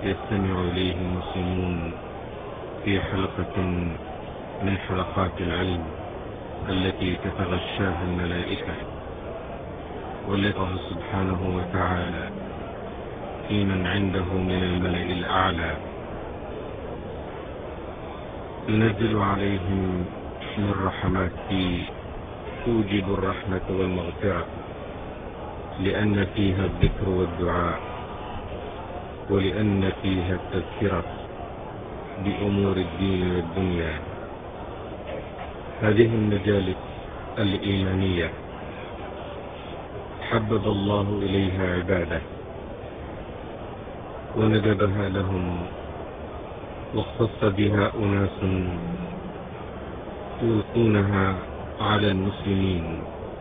يستمع إليه المسلمون في حلقة من حلقات العلم التي تتغشاها الملائكة، والله سبحانه وتعالى في من عنده من الملأ الأعلى ينزل عليهم من رحماته توجب الرحمة والمغفرة، لأن فيها الذكر والدعاء، ولأن فيها التذكرة بأمور الدين والدنيا. هذه المجالس الإيمانية حبب الله إليها عباده وندبها لهم، واختص بها أناس يلقونها على المسلمين.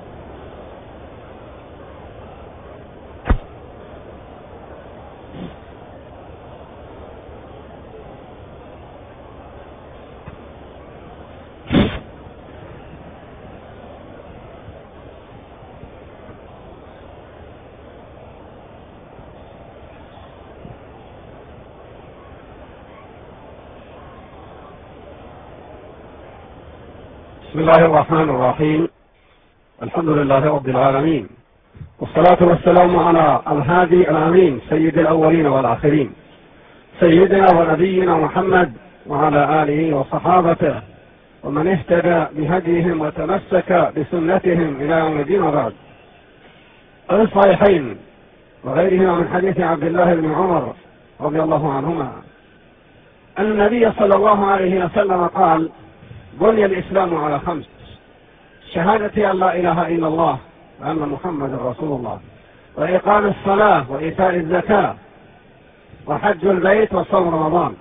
بسم الله الرحمن الرحيم. الحمد لله رب العالمين، والصلاة والسلام على الهادي الأمين سيد الأولين والآخرين، سيدنا ونبينا محمد وعلى آله وصحابته ومن اهتدى بهديهم وتمسك بسنتهم إلى يوم الدين. وبعد، في الصحيحين وغيرهما من حديث عبد الله بن عمر رضي الله عنهما أن النبي صلى الله عليه وسلم قال: بني الإسلام على 5: شهادة أن لا إله إلا الله وأن محمد رسول الله، وإقام الصلاة، وإيتاء الزكاة، وحج البيت، وصوم رمضان.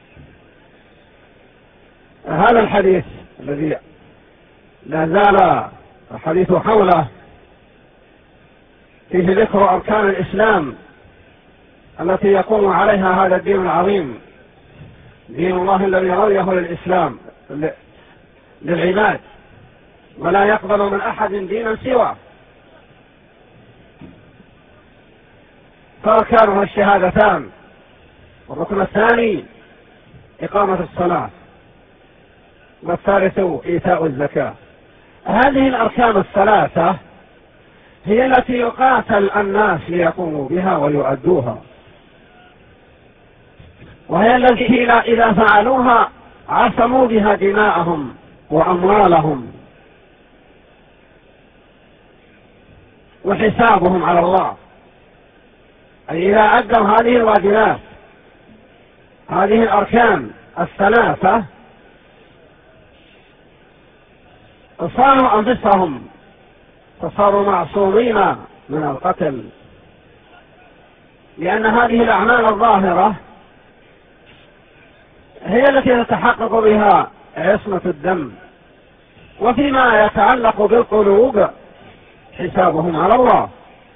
هذا الحديث الذي لا زال الحديث حوله فيه ذكر أركان الإسلام التي يقوم عليها هذا الدين العظيم، دين الله الذي رضيه للإسلام للعباد، ولا يقبل من أحد دينا سواه. فأركانها الشهادتان، والركن الثاني إقامة الصلاة، والثالث إيتاء الزكاة. هذه الأركان الثلاثة هي التي يقاتل الناس ليقوموا بها ويؤدوها، وهي التي إذا فعلوها عصموا بها دماءهم وأموالهم وحسابهم على الله. أي إذا أدوا هذه الواجبات، هذه الأركان الثلاثة، صاروا أنفسهم فصاروا معصومين من القتل، لأن هذه الأعمال الظاهرة هي التي تتحقق بها عصمة الدم، وفيما يتعلق بالقلوب حسابهم على الله.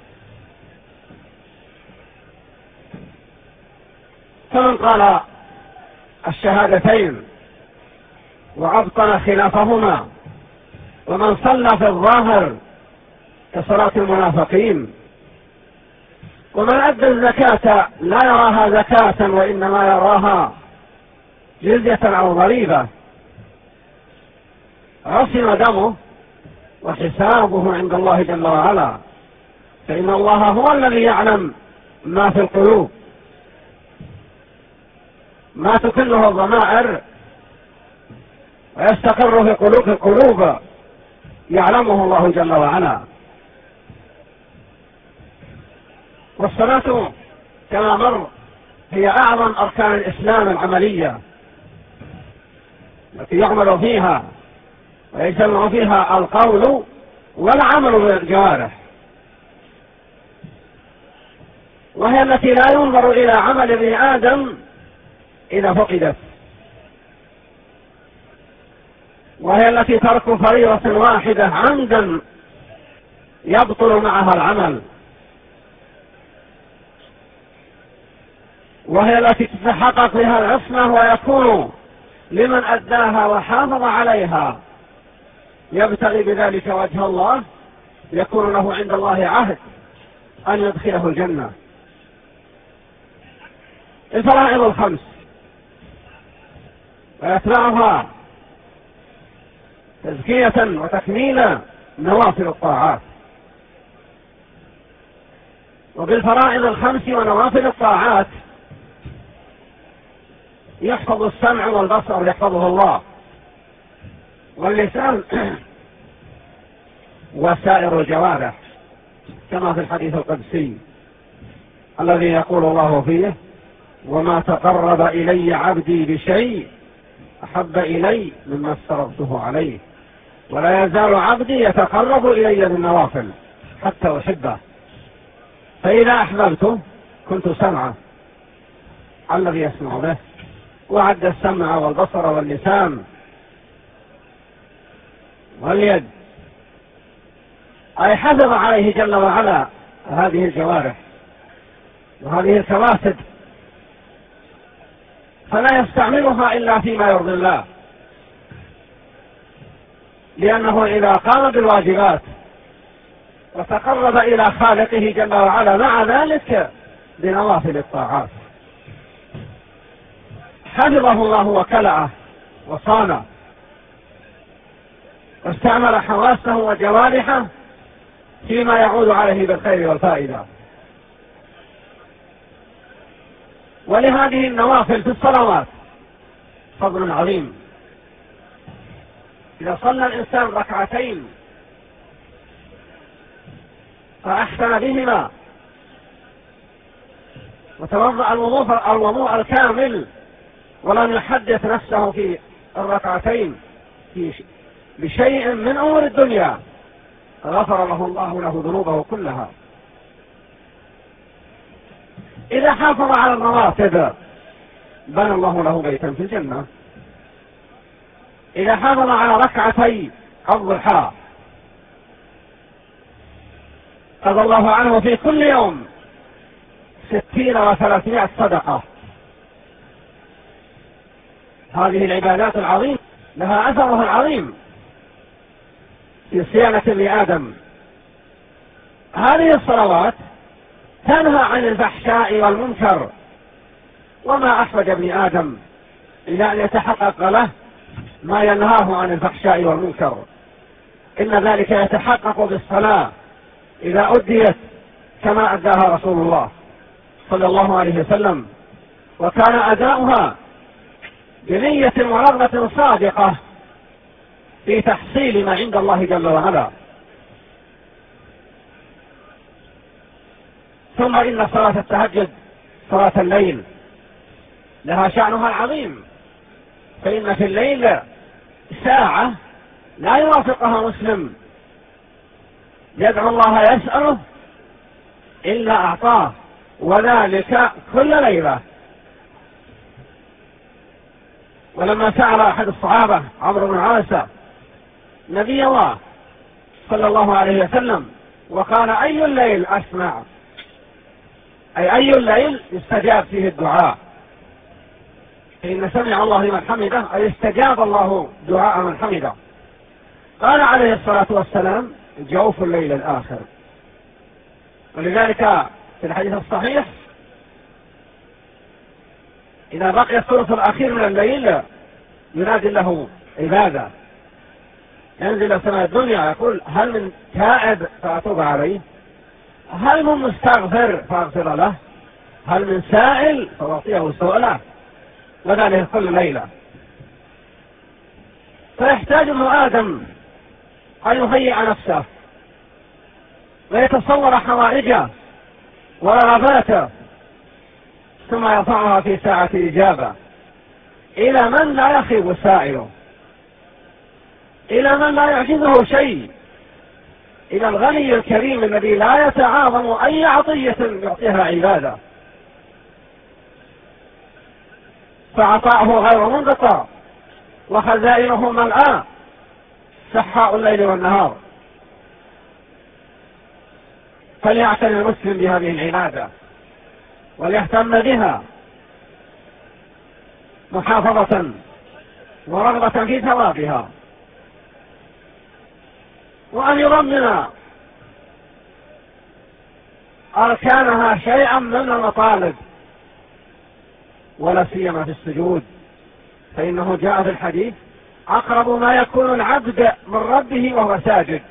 فمن قال الشهادتين وأبطن خلافهما، ومن صلى في الظاهر كصلاة المنافقين، ومن أدى الزكاة لا يراها زكاة وإنما يراها جزية أو ضريبة، عصم دمه وحسابه عند الله جل وعلا، فإن الله هو الذي يعلم ما في القلوب، ما تكله الضمائر ويستقر في قلوب القلوب يعلمه الله جل وعلا. والصلاة كما مر هي أعظم أركان الإسلام العملية التي يعمل فيها ويجتمع فيها القول والعمل بالجوارح، وهي التي لا ينظر إلى عمل ابن آدم إذا فقدت، وهي التي ترك فريضة واحدة عمدا يبطل معها العمل، وهي التي تتحقق بها العصمة، ويكون لمن أداها وحافظ عليها يبتغي بذلك وجه الله يكون له عند الله عهد أن يدخله الجنة. الفرائض الخمس ويتبعها تزكية وتكميلا نوافل الطاعات. وبالفرائض الخمس ونوافل الطاعات يحفظ السمع والبصر، يحفظه الله، واللسان وسائر الجوارح، كما في الحديث القدسي الذي يقول الله فيه: وما تقرب إلي عبدي بشيء أحب إلي مما افترضته عليه، ولا يزال عبدي يتقرب إلي بالنوافل حتى أحبه، فإذا أحببته كنت سمعه الذي يسمع به، وعد السمع والبصر واللسان واليد، أي حفظ عليه جل وعلا هذه الجوارح وهذه الكواسب، فلا يستعملها إلا فيما يرضي الله، لأنه إذا قام بالواجبات وتقرب إلى خالقه جل وعلا مع ذلك بنوافل الطاعات حفظه الله وكلأه وصانه، واستعمل حواسه وجوارحه فيما يعود عليه بالخير والفائدة. ولهذه النوافل في الصلوات فضل عظيم. إذا صلى الإنسان ركعتين فأحسن بهما وتوضأ الوضوء الكامل ولم يحدث نفسه في الركعتين بشيء من أمور الدنيا، غفر له ذنوبه كلها. إذا حافظ على الرواتب بنى الله له بيتا في الجنة. إذا حافظ على ركعتي الضحى قضى الله عنه في كل يوم 60 و300 صدقة. هذه العبادات العظيمة لها أثرها العظيم في صيانة لآدم. هذه الصلوات تنهى عن الفحشاء والمنكر، وما أحوج ابن آدم إلى أن يتحقق له ما ينهاه عن الفحشاء والمنكر. إن ذلك يتحقق بالصلاة إذا أديت كما أداها رسول الله صلى الله عليه وسلم، وكان أداؤها بنية ورغبة صادقة في تحصيل ما عند الله جل وعلا. ثم إن صلاة التهجد صلاة الليل لها شأنها العظيم، فإن في الليل ساعة لا يوافقها مسلم يدعو الله يسأله إلا أعطاه، وذلك كل ليلة. ولما سأل أحد الصحابة عمرو بن عاص نبي الله صلى الله عليه وسلم وقال: أي الليل أسمع؟ أي الليل يستجاب فيه الدعاء؟ فإن سمع الله لمن حمده، أي استجاب الله دعاء من حمده. قال عليه الصلاة والسلام: جوف الليل الآخر. ولذلك في الحديث الصحيح إذا بقي الثلث الأخير من الليل ينادي له عبادة، ينزل سماء الدنيا يقول: هل من تائب فأتوب عليه؟ هل من مستغفر فأغفر له؟ هل من سائل فأعطيه سؤله؟ وذلك كل ليلة. فيحتاج ابن آدم أن يهيئ نفسه ويتصور حوائجه ورغباته، ثم يرفعها في ساعة إجابة إلى من لا يخيب سائله، إلى من لا يعجزه شيء، إلى الغني الكريم الذي لا يتعاظم أي عطية يعطيها عباده، فعطاؤه غير منقطع وخزائنه ملآن سحاء الليل والنهار. فليعتني المسلم بهذه العبادة وليهتم بها محافظة ورغبة في ثوابها، وأن يرمم أركانها شيئا من المطالب ولا سيما في السجود، فإنه جاء في الحديث: أقرب ما يكون العبد من ربه وهو ساجد.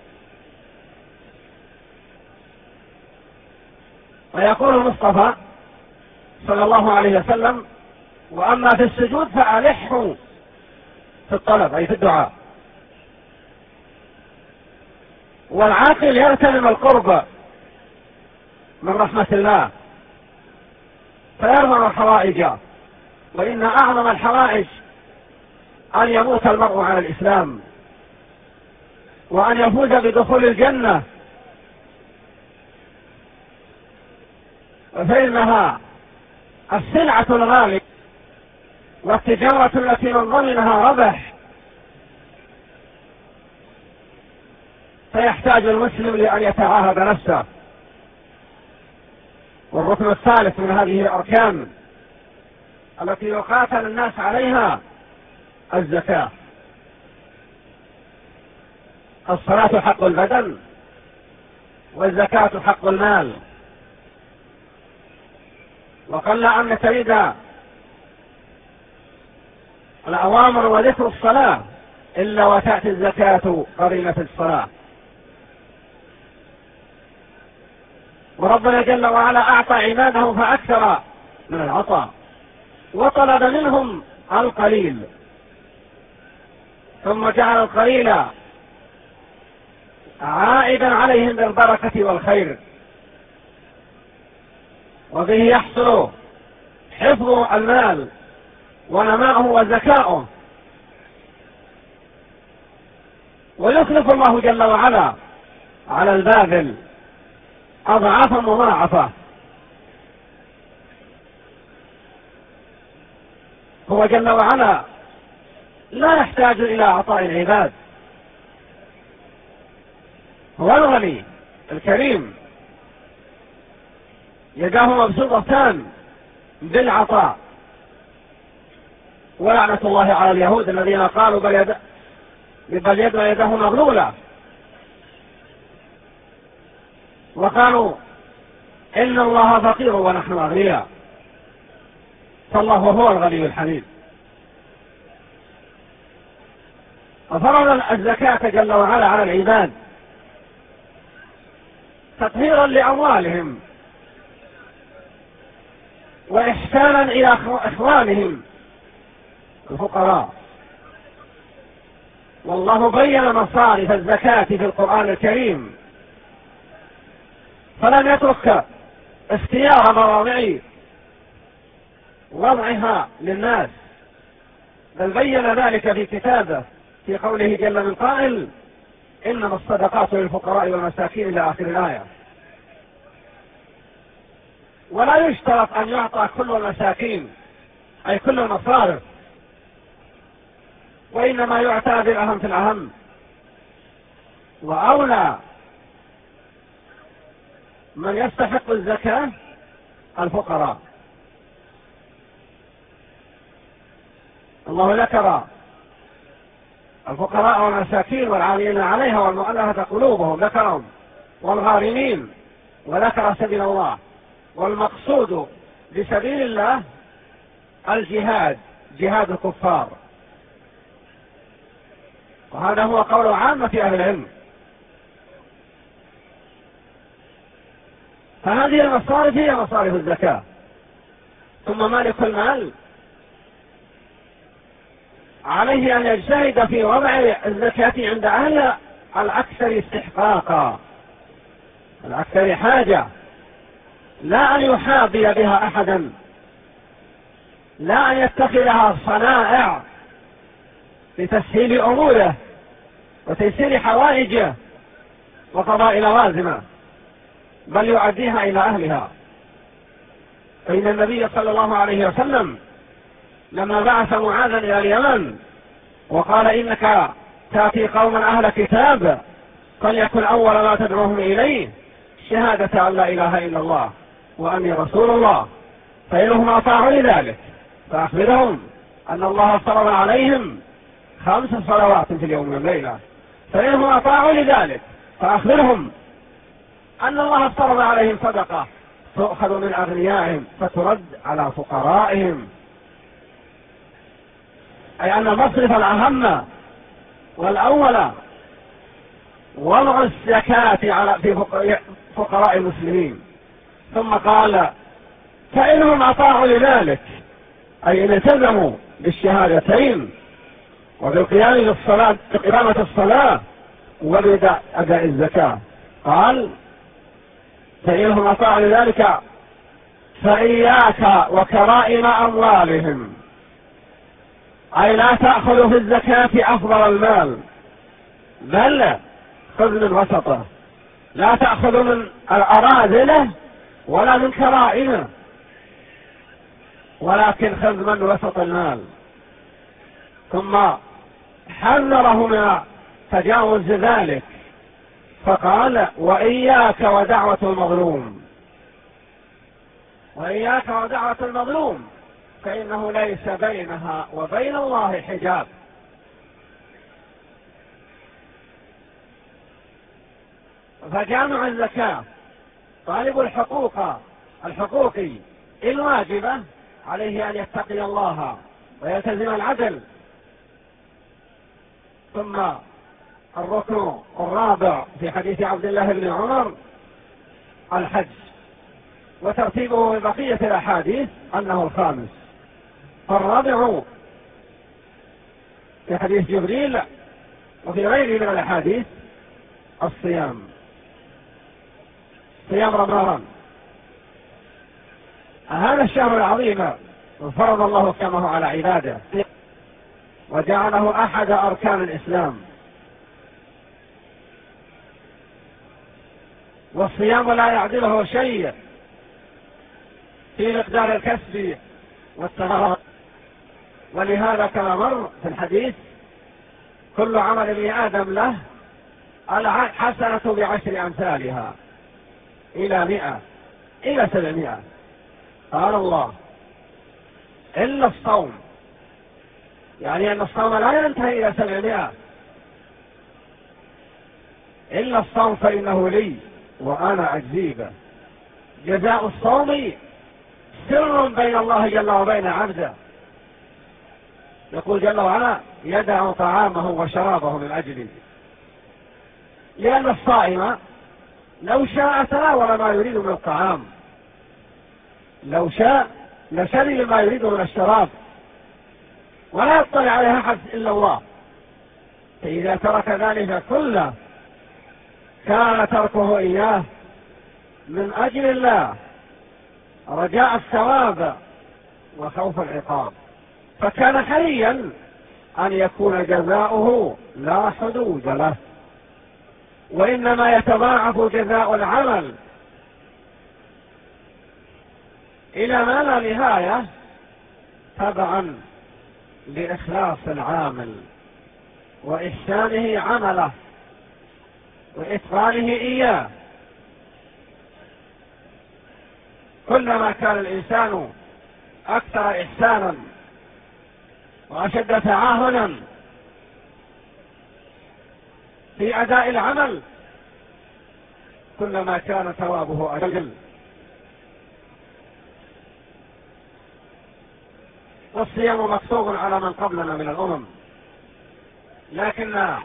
ويقول المصطفى صلى الله عليه وسلم: وأما في السجود فألحوا في الطلب، أي في الدعاء. والعاقل يغتنم القرب من رحمة الله فيرمم الحوائج، وإن أعظم الحوائج أن يموت المرء على الإسلام وأن يفوز بدخول الجنة، فإنها السلعة الغالية والتجارة التي من ضمنها ربح، فيحتاج المسلم لأن يتعاهد نفسه. والركن الثالث من هذه الأركان التي يقاتل الناس عليها الزكاة. الصلاة حق البدن، والزكاة حق المال. وقل أن ترد الأوامر وذكر الصلاة إلا وتأتي الزكاة قرينة الصلاة. وربنا جل وعلا أعطى عباده فأكثر من العطاء، وطلب منهم القليل، ثم جعل القليل عائدا عليهم بالبركة والخير، وبه يحصل حفظ المال ونماؤه وزكاؤه، ويخلف الله جل وعلا على الباذل أضعافا مضاعفة. هو جل وعلا لا يحتاج إلى عطاء العباد، هو الغني الكريم، يداه مبسوطتان بالعطاء. ولعنة الله على اليهود الذين قالوا بل يده مغلولة، وقالوا إن الله فقير ونحن أغنياء، فالله هو الغني الحميد. وفرض الزكاة جل وعلا على العباد تطهيرا لأموالهم وإحسانا إلى إخوانهم الفقراء. والله بين مصارف الزكاة في القرآن الكريم، فلم يترك اختيار مواضع وضعها للناس، بل بين ذلك في كتابه في قوله جل من قائل: إنما الصدقات للفقراء والمساكين إلى آخر الآية. ولا يشترط أن يعطى كل المساكين أي كل المصارف، وإنما يعطى بالأهم في الأهم. وأولى من يستحق الزكاة الفقراء. الله ذكر الفقراء والمساكين والعاملين عليها والمؤلفة قلوبهم، ذكرهم، والغارمين، وذكر سبيل الله. والمقصود بسبيل الله الجهاد، جهاد الكفار، وهذا هو قول عامة أهل العلم. فهذه المصارف هي مصارف الزكاة. ثم مالك المال عليه أن يجتهد في وضع الزكاة عند أهل الأكثر استحقاقا، الأكثر حاجة، لا أن يحاضي بها أحدا، لا أن يتخذها صنائع لتسهيل أموره وتيسير حوائجه وقضاء لوازمه، بل يؤديها إلى أهلها. فإن النبي صلى الله عليه وسلم لما بعث معاذا إلى اليمن وقال: إنك تأتي قوما أهل كتاب فليكن أول ما تدعوهم إليه شهادة أن لا إله إلا الله وأني رسول الله، فإنهم أطاعوا لذلك فأخبرهم أن الله فرض عليهم 5 صلوات في اليوم والليلة، فإنهم أطاعوا لذلك فأخبرهم أن الله فرض عليهم صدقة تؤخذ من أغنيائهم فترد على فقرائهم، أي أن المصرف الأهم والأول وضع الزكاة في فقراء المسلمين. ثم قال فإنهم أطاعوا لذلك، أي إن التزموا بالشهادتين وبالقيام بالصلاة بإقامة الصلاة وبأداء الزكاة. قال فإنهم أطاعوا لذلك فإياك وكرائم أموالهم، أي لا تأخذ في الزكاة أفضل المال، بل خذ من وسطه، لا تأخذ من الأراذله ولا من كرائمه، ولكن خذ من وسط المال. ثم حذره من تجاوز ذلك فقال وإياك ودعوة المظلوم، وإياك ودعوة المظلوم فإنه ليس بينها وبين الله حجاب. فجامع الزكاة طالب الحقوق الواجبة عليه أن يتقي الله ويلتزم العدل. ثم الركن الرابع في حديث عبد الله بن عمر الحج، وترتيبه بقية الأحاديث أنه الخامس. فالرابع في حديث جبريل وفي غيره من الأحاديث الصيام، صيام رمضان. هذا الشهر العظيم فرض الله صيامه على عباده وجعله أحد أركان الإسلام، والصيام لا يعدله شيء في مقدار الكسب والثمرات. ولهذا كما مر في الحديث كل عمل ابن آدم له الحسنة ب10 أمثالها إلى 100 إلى 700. قال الله إلا الصوم، يعني أن الصوم لا ينتهي إلى 700. إلا الصوم فإنه لي وأنا أجزي به. جزاء الصوم سر بين الله جل وبين عبده، يقول جل وعلا يدع طعامه وشرابه من أجله، لأن الصائم لو شاء تناول ما يريد من الطعام، لو شاء لشرب ما يريد من الشراب، ولا يطلع عليها أحد إلا الله. فإذا ترك ذلك كله كان تركه إياه من أجل الله رجاء الثواب وخوف العقاب، فكان حريا أن يكون جزاؤه لا حدود له، وإنما يتضاعف جزاء العمل إلى ما لا نهاية تبعا لإخلاص العامل وإحسانه عمله وإتقانه إياه. كلما كان الإنسان أكثر إحسانا وأشد تعاهنا في أداء العمل كلما كان ثوابه أجل. والصيام مكتوب على من قبلنا من الأمم، لكن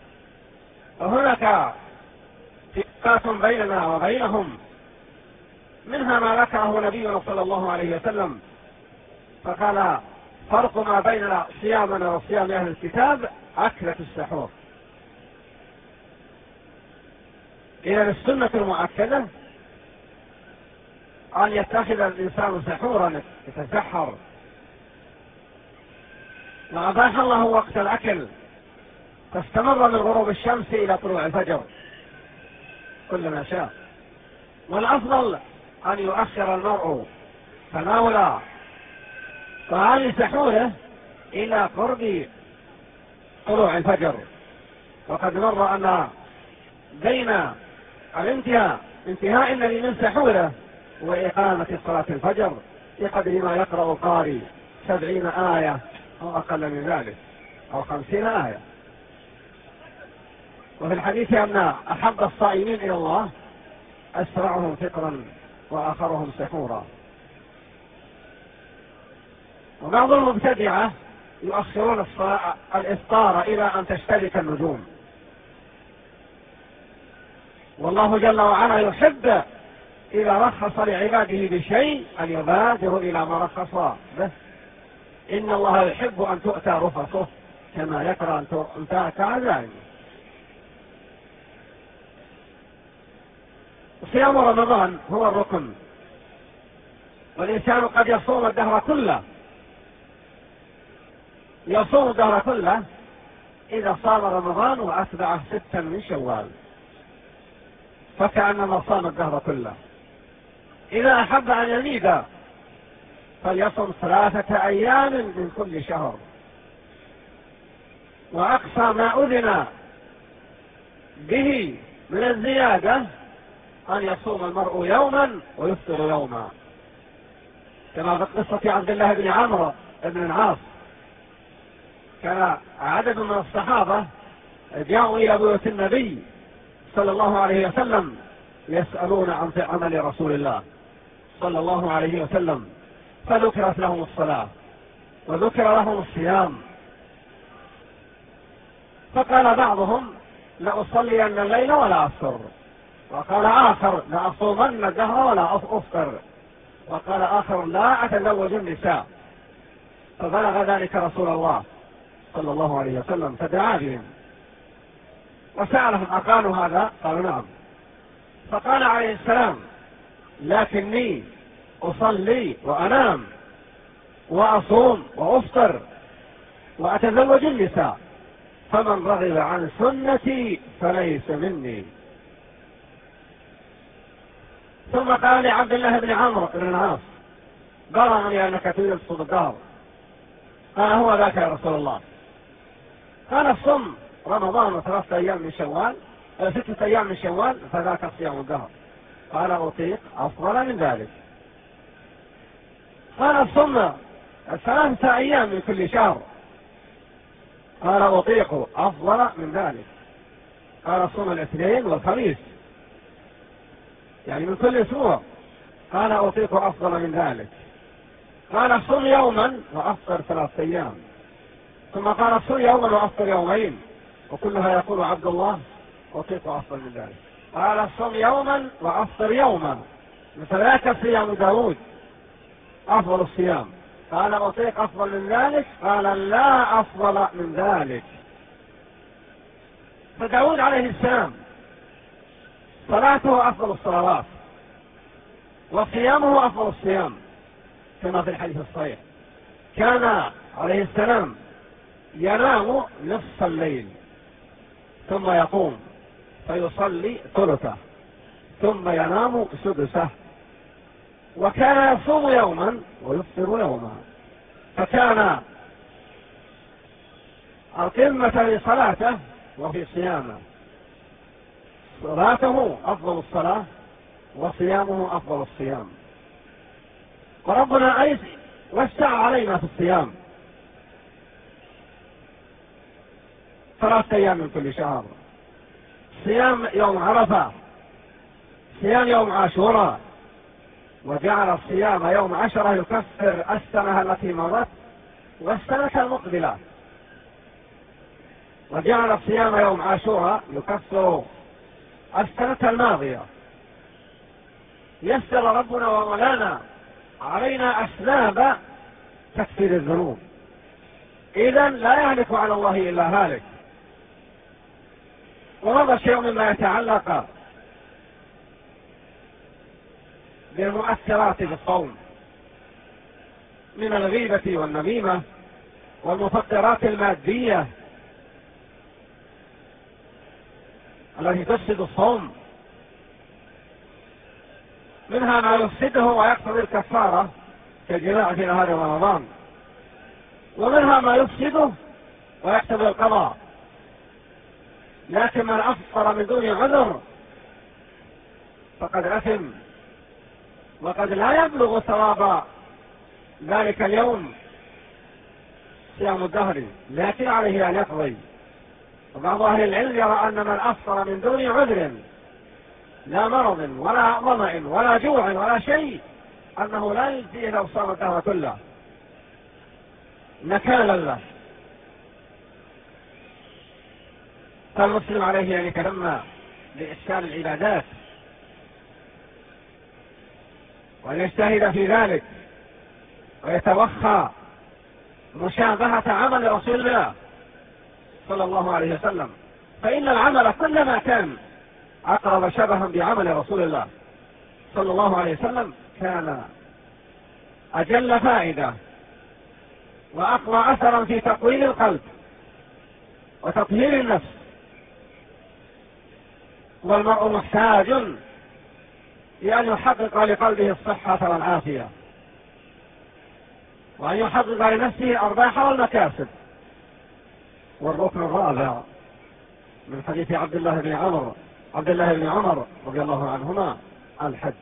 هناك فرقات بيننا وبينهم، منها ما ذكره نبينا صلى الله عليه وسلم فقال فرق ما بين صيامنا وصيام أهل الكتاب أكلة السحور. إذن السنة المؤكدة أن يتخذ الإنسان سحورا يتسحر، وأباح الله وقت الأكل فاستمر من غروب الشمس إلى طلوع الفجر كل ما شاء. والأفضل أن يؤخر المرء تناول طعام سحوره إلى قرب طلوع الفجر. وقد مر أن بين انتهاء الذي من سحوره وإقامة صلاة الفجر بقدر ما يقرأ القارئ 70 آية أو أقل من ذلك أو 50 آية. وفي الحديث أن أحب الصائمين إلى الله أسرعهم فطرا وآخرهم سحورا. وبعض المبتدعة يؤخرون الإفطار إلى أن تشتبك النجوم، والله جل وعلا يحب إذا رخص لعباده بشيء أن يبادروا إلى ما رخص به. إن الله يحب أن تؤتى رخصه كما يكره أن تؤتى عزائمه. صيام رمضان هو الركن، والإنسان قد يصوم الدهر كله، يصوم الدهر كله إذا صام رمضان وأتبعه 6 من شوال، فكأنما صام الدهر كله. إذا أحب أن يزيد فليصم 3 أيام من كل شهر، وأقصى ما أذن به من الزيادة أن يصوم المرء يوما ويفطر يوما، كما في قصة عبد الله بن عمرو بن العاص. كان عدد من الصحابة جاءوا إلى بيوت النبي صلى الله عليه وسلم يسألون عن عمل رسول الله صلى الله عليه وسلم، فذكرت لهم الصلاة وذكر لهم الصيام، فقال بعضهم لأصلين الليل ولا أفطر، وقال آخر لأصومن الدهر ولا أفطر، وقال آخر لا أتزوج النساء. فبلغ ذلك رسول الله صلى الله عليه وسلم فدعا بهم وسألهم أقالوا هذا؟ قالوا نعم. فقال عليه السلام لكني أصلي وأنام وأصوم وأفطر وأتزوج النساء، فمن رغب عن سنتي فليس مني. ثم قال لعبد الله بن عمرو بن العاص بلغني أنك تريد تصوم الدهر. قال هو ذاك يا رسول الله. قال صم رمضان 3 أيام من شوال 6 أيام من شوال فذاك صيام الدهر. قال أطيق أفضل من ذلك. قال صم 3 أيام من كل شهر. قال أطيق أفضل من ذلك. قال صم الاثنين والخميس يعني من كل أسبوع. قال أطيق أفضل من ذلك. قال صم يوما وأفطر 3 أيام. ثم قال صم يوما وأفطر يومين، وكلها يقول عبد الله أطيق أفضل من ذلك. قال صم يوما وأفطر يوما، فذاك صيام داود أفضل الصيام. قال أطيق أفضل من ذلك. قال لا أفضل من ذلك. فداود عليه السلام صلاته أفضل الصلوات وصيامه أفضل الصيام، كما في الحديث الصحيح كان عليه السلام ينام نصف الليل ثم يقوم فيصلي ثلثه ثم ينام سدسه، وكان يصوم يوما ويفطر يوما، فكان القمة لصلاته وفي صيامه. صلاته أفضل الصلاة وصيامه أفضل الصيام. وربنا أيضا وسع علينا في الصيام 3 أيام من كل شهر، صيام يوم عرفة، صيام يوم عاشوراء، وجعل الصيام يوم 10 يكفر السنة التي مضت والسنة المقبلة، وجعل الصيام يوم عاشوراء يكفر السنة الماضية. يسر ربنا ومولانا علينا أسباب تكفير الذنوب، إذن لا يهلك على الله إلا هالك. ومضى شيء مما يتعلق بالمؤثرات بالصوم من الغيبة والنميمة والمفطرات المادية التي تفسد الصوم، منها ما يفسده ويقتضي الكفارة كالجماع في نهار رمضان، ومنها ما يفسده ويقتضي القضاء. لكن من أفطر من دون عذر فقد أثم، وقد لا يبلغ ثواب ذلك اليوم صيام الدهر، لكن عليه أن يقضي. وبعض أهل العلم يرى أن من أفطر من دون عذر لا مرض ولا ظمأ ولا جوع ولا شيء أنه لا يجزيه لو صام الدهر كله نكالا له. فالمسلم عليه أن يتنمى بإحسان العبادات وأن يجتهد في ذلك ويتوخى مشابهة عمل رسول الله صلى الله عليه وسلم، فإن العمل كلما كان أقرب شبها بعمل رسول الله صلى الله عليه وسلم كان أجل فائدة وأقوى أثرا في تقويم القلب وتطهير النفس. والمرء محتاج لأن يحقق لقلبه الصحة والعافية، وأن يحقق لنفسه الأرباح والمكاسب. والركن الرابع من حديث عبد الله بن عمر رضي الله عنهما الحج.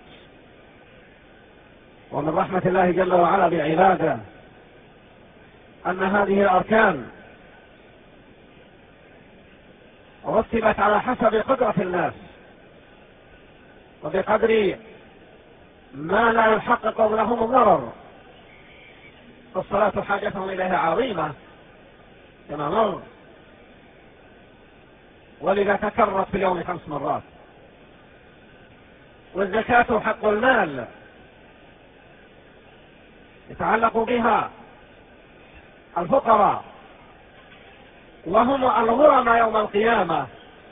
ومن رحمة الله جل وعلا بعباده أن هذه الأركان رتبت على حسب قدرة الناس وبقدر ما لا يحقق لهم الضرر. فالصلاة حاجتهم إليها عظيمة كما مر، ولذا تكررت في اليوم 5 مرات. والزكاة حق المال يتعلق بها الفقراء وهم الغرماء يوم القيامة.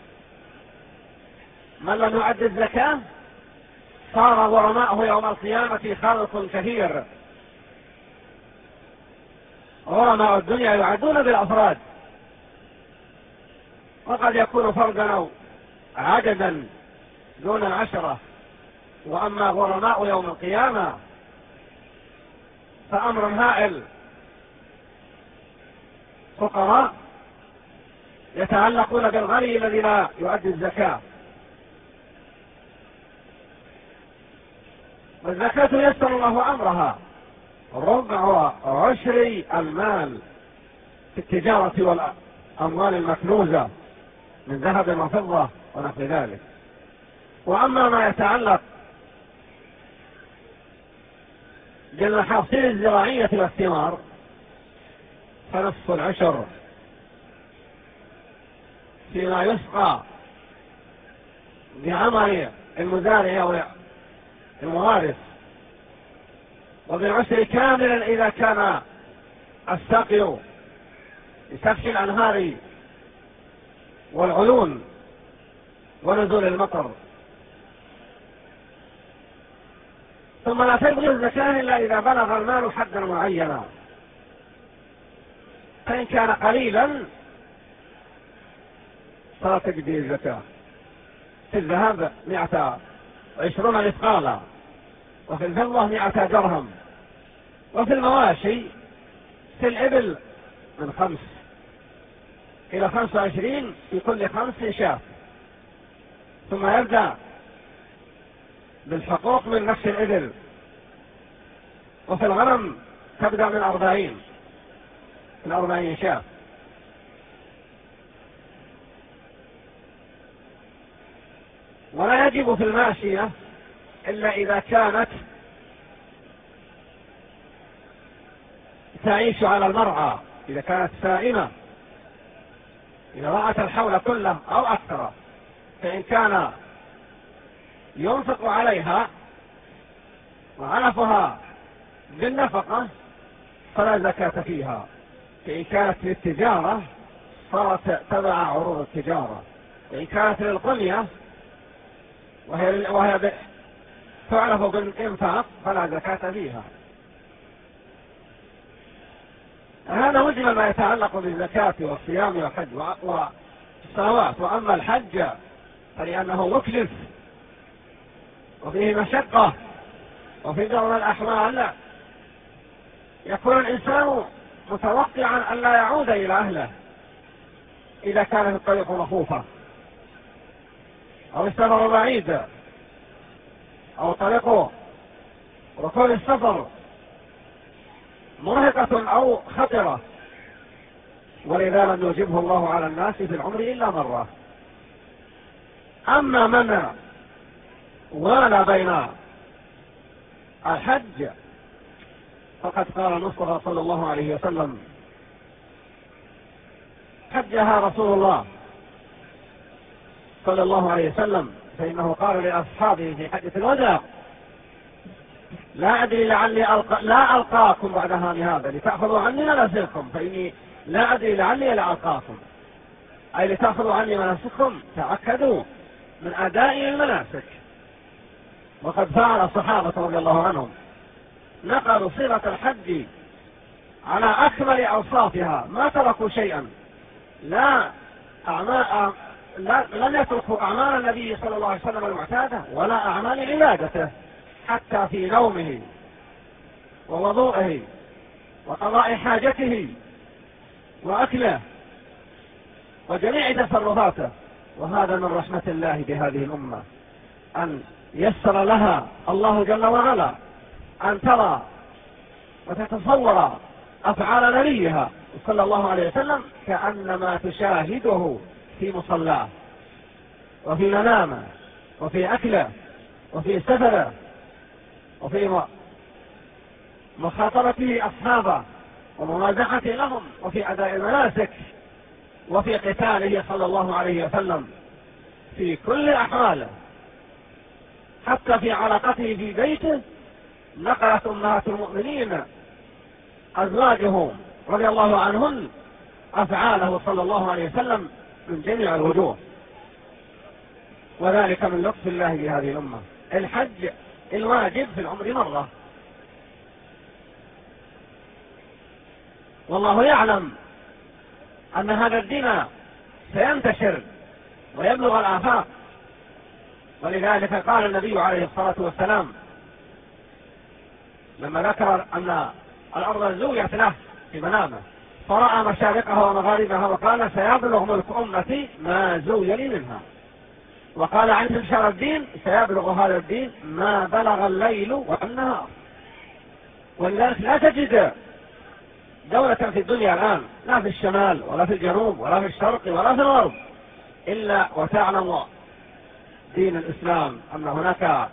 من لم يؤد الزكاة صار غرماءه يوم القيامة خلق كثير. غرماء الدنيا يعدون بالأفراد، وقد يكون فردا أو عددا دون 10. وأما غرماء يوم القيامة فأمر هائل، فقراء يتعلقون بالغني الذي لا يؤدي الزكاة. والزكاة يسر الله أمرها 1/4 المال في التجارة والأموال المكنوزة من ذهب وفضة ونحو ذلك. وأما ما يتعلق بالمحاصيل الزراعية والثمار فنصف العشر فيما يسقى بعمل المزارع والموارث، وبالعشر كاملا إذا كان السقي بسفك الأنهار والعيون ونزول المطر. ثم لا تجزي الزكاة إلا إذا بلغ المال حدا معينا، فإن كان قليلا فلا تجزي الزكاة. في الذهب 120 مثقالا، وفي الفضة 100 درهم، وفي المواشي في الإبل من 5 إلى 25 في كل 5 شاة. ثم يبدأ بالحقوق من نفس الإبل. وفي الغنم تبدأ من 40 شاة. ولا يجب في الماشية إلا إذا كانت تعيش على المرعى، إذا كانت سائمة، إذا رأت الحول كله أو أكثر. فإن كان ينفق عليها وعلفها بالنفقة فلا زكاة فيها. فإن كانت للتجارة صارت تبع عروض التجارة، وإن كانت للقنية وهي تعرف بالإنفاق فلا زكاة فيها. هذا مجمل ما يتعلق بالزكاة والصيام والحج والصلوات. وأما الحج فلأنه مكلف وفيه مشقة وفي بعض الأحوال يكون الإنسان متوقعا أن لا يعود إلى أهله إذا كانت الطريق مخوفة أو السفر بعيد أو طريق ركوب السفر مرهقة أو خطرة. ولذا لم يجبه الله على الناس في العمر إلا مرة. أما من ولا بين الحج، فقد قال المصطفى صلى الله عليه وسلم: حجها رسول الله صلى الله عليه وسلم، فإنه قال لأصحابه في حجة الوداع: لا أدري لعلي لا ألقاكم بعد هام هذا لتأخذوا عني مناسككم، فإني لا أدري لعلي لا ألقاكم، أي لتأخذوا عني مناسككم، تأكدوا من أداء المناسك. وقد فعل الصحابة رضي الله عنهم، نقلوا صيغة الحج على أكمل أوصافها، ما تركوا شيئا، لم يتركوا أعمال النبي صلى الله عليه وسلم المعتادة ولا أعمال عبادته، حتى في نومه ووضوءه وقضاء حاجته وأكله وجميع تصرفاته. وهذا من رحمة الله بهذه الأمة، أن يسر لها الله جل وعلا أن ترى وتتصور أفعال نبيها صلى الله عليه وسلم كأنما تشاهده في مصلاه وفي منامه وفي أكله وفي سفره وفي مخاطبته أصحابه وممازحته لهم وفي أداء المناسك وفي قتاله صلى الله عليه وسلم في كل أحواله، حتى في علاقته في بيته. نقلت أمهات المؤمنين أزواجه رضي الله عنهن أفعاله صلى الله عليه وسلم من جميع الوجوه، وذلك من لطف الله بهذه الأمة. الحج الواجب في العمر مرة، والله يعلم أن هذا الدين سينتشر ويبلغ الآفاق، ولذلك قال النبي عليه الصلاة والسلام لما ذكر أن الأرض زويت له في منامه فرأى مشارقها ومغاربها وقال: سيبلغ ملك أمتي ما زوي لي منها. وقال عن انتشار الدين: سيبلغ هذا الدين ما بلغ الليل والنهار. ولذلك لا تجد دولة في الدنيا الآن، لا في الشمال ولا في الجنوب ولا في الشرق ولا في الغرب، إلا وتعلم دين الإسلام أن هناك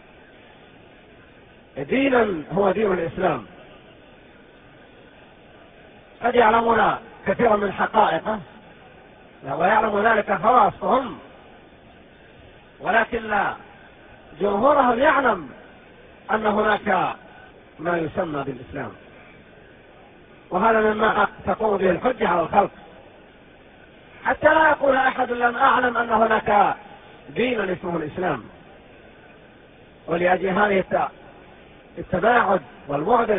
دينا هو دين الإسلام. قد يعلمون كثيرا من حقائقه ويعلم ذلك خواصهم، ولكن لا جمهورهم يعلم أن هناك ما يسمى بالإسلام، وهذا مما تقوم به الحجة على الخلق، حتى لا يقول أحد: لم أعلم أن هناك دين اسمه الإسلام. ولأجل هذه التباعد والبعد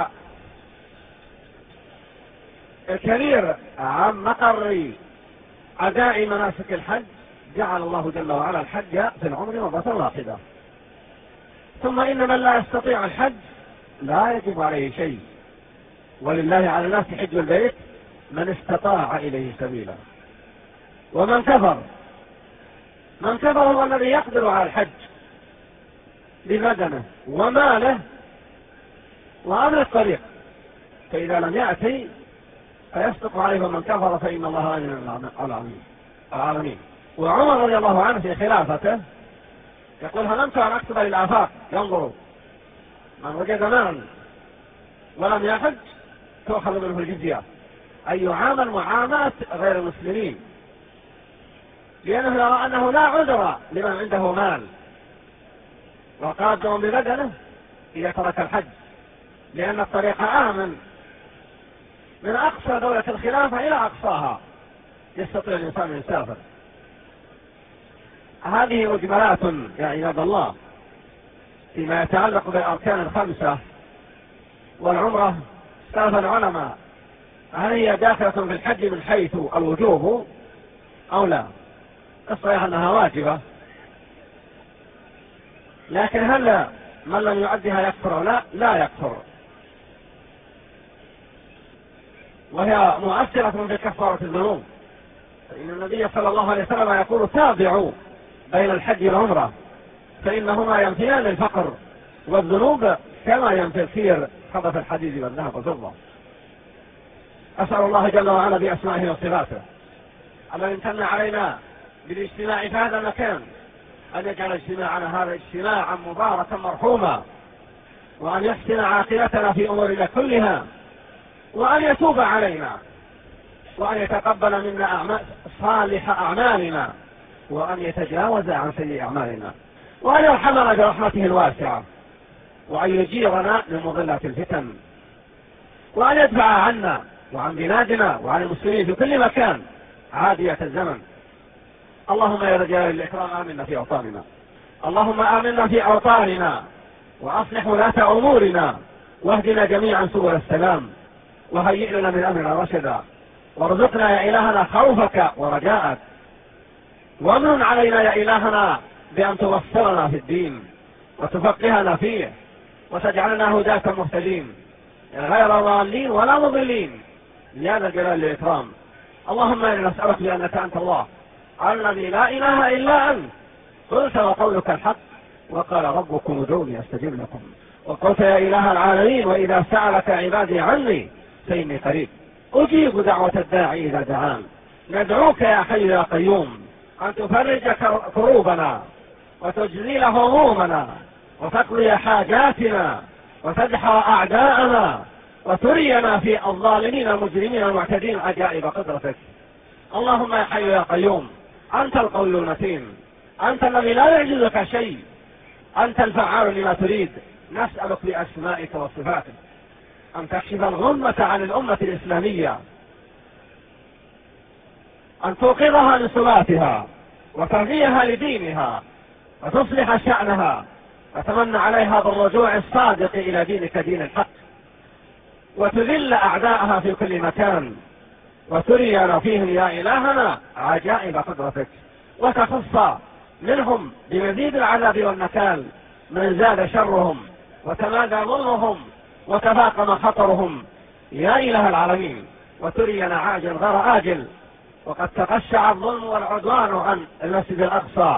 الكبير عن مقر أداء مناسك الحج، جعل الله جل وعلا الحج في العمر مرة واحدة. ثم إن من لا يستطيع الحج لا يجب عليه شيء، ولله على الناس حج البيت من استطاع إليه سبيلا. ومن كفر هو الذي يقدر على الحج ببدنه وماله وأمن الطريق، فإذا لم يأتي فيصدق عليه من كفر فإن الله غني عن العالمين. وعمر رضي الله عنه في خلافته يقول: هممت أن أكتب للآفاق ينظروا من وجد مالا ولم يحج تؤخذ منه الجزية، أي يعامل معاملة غير المسلمين، لأنه يرى أنه لا عذر لمن عنده مال وقادم ببدنه إذا ترك الحج، لأن الطريق آمن من أقصى دولة الخلافة إلى أقصاها، يستطيع الإنسان أن يسافر. هذه مجملات يا عباد الله فيما يتعلق بالأركان الخمسة. والعمرة اختلف العلماء هل هي داخلة في الحج من حيث الوجوب أو لا. الصحيح أنها واجبة، لكن هل من لم يؤدها يكفر أو لا يكفر، وهي مؤثرة في كفارة الذنوب. فإن النبي صلى الله عليه وسلم يقول: تابعوا بين الحج والعمرة فإنهما ينفيان الفقر والذنوب كما ينفي الكير خبث الحديد والذهب والفضة. أسأل الله جل وعلا بأسمائه وصفاته أن يمتن علينا بالاجتماع في هذا المكان أن يجعل اجتماعنا هذا اجتماعا مباركا مرحوما، وأن يحسن عاقبتنا في أمورنا كلها، وأن يتوب علينا، وأن يتقبل منا صالح أعمالنا، وأن يتجاوز عن سيء أعمالنا، وأن يرحمنا برحمته الواسعة، وأن يجيرنا من مضلات الفتن، وأن يدفع عنا وعن بلادنا وعن المسلمين في كل مكان عادية الزمن. اللهم يا رجال الإكرام آمنا في أوطاننا، اللهم آمنا في أوطاننا، وأصلح ولاة أمورنا، واهدنا جميعا سبل السلام، وهيئ لنا من أمرنا رشدا، وارزقنا يا إلهنا خوفك ورجاءك، وامن علينا يا إلهنا بأن تبصرنا في الدين وتفقهنا فيه، وتجعلنا هداة مهتدين غير ضالين ولا مضلين يا ذا الجلال والإكرام. اللهم إنا نسألك بأنك أنت الله الذي لا إله إلا أنت، قلت وقولك الحق، وقال ربكم ادعوني أستجب لكم، وقلت يا إله العالمين وإذا سألك عبادي عني فإني قريب أجيب دعوة الداعي إذا دعان. ندعوك يا حي يا قيوم أن تفرج كروبنا وتجزيل همومنا وتقضي حاجاتنا وتدحر أعداءنا وترينا في الظالمين المجرمين المعتدين عجائب قدرتك. اللهم يا حي يا قيوم أنت القوي المتين، أنت الذي لا يعجزك شيء، أنت الفعال لما تريد. نسألك بأسمائك وصفاتك أن تكشف الغمة عن الأمة الإسلامية، أن توقظها من سباتها وتهديها لدينها وتصلح شأنها، وتمن عليها بالرجوع الصادق إلى دينك دين الحق، وتذل أعداءها في كل مكان، وترينا فيهم يا إلهنا عجائب قدرتك، وتخص منهم بمزيد العذاب والنكال من زاد شرهم وتمادى ظلمهم وتفاقم خطرهم يا إله العالمين، وترينا عاجل غير آجل، وقد تقشع الظلم والعدوان عن المسجد الأقصى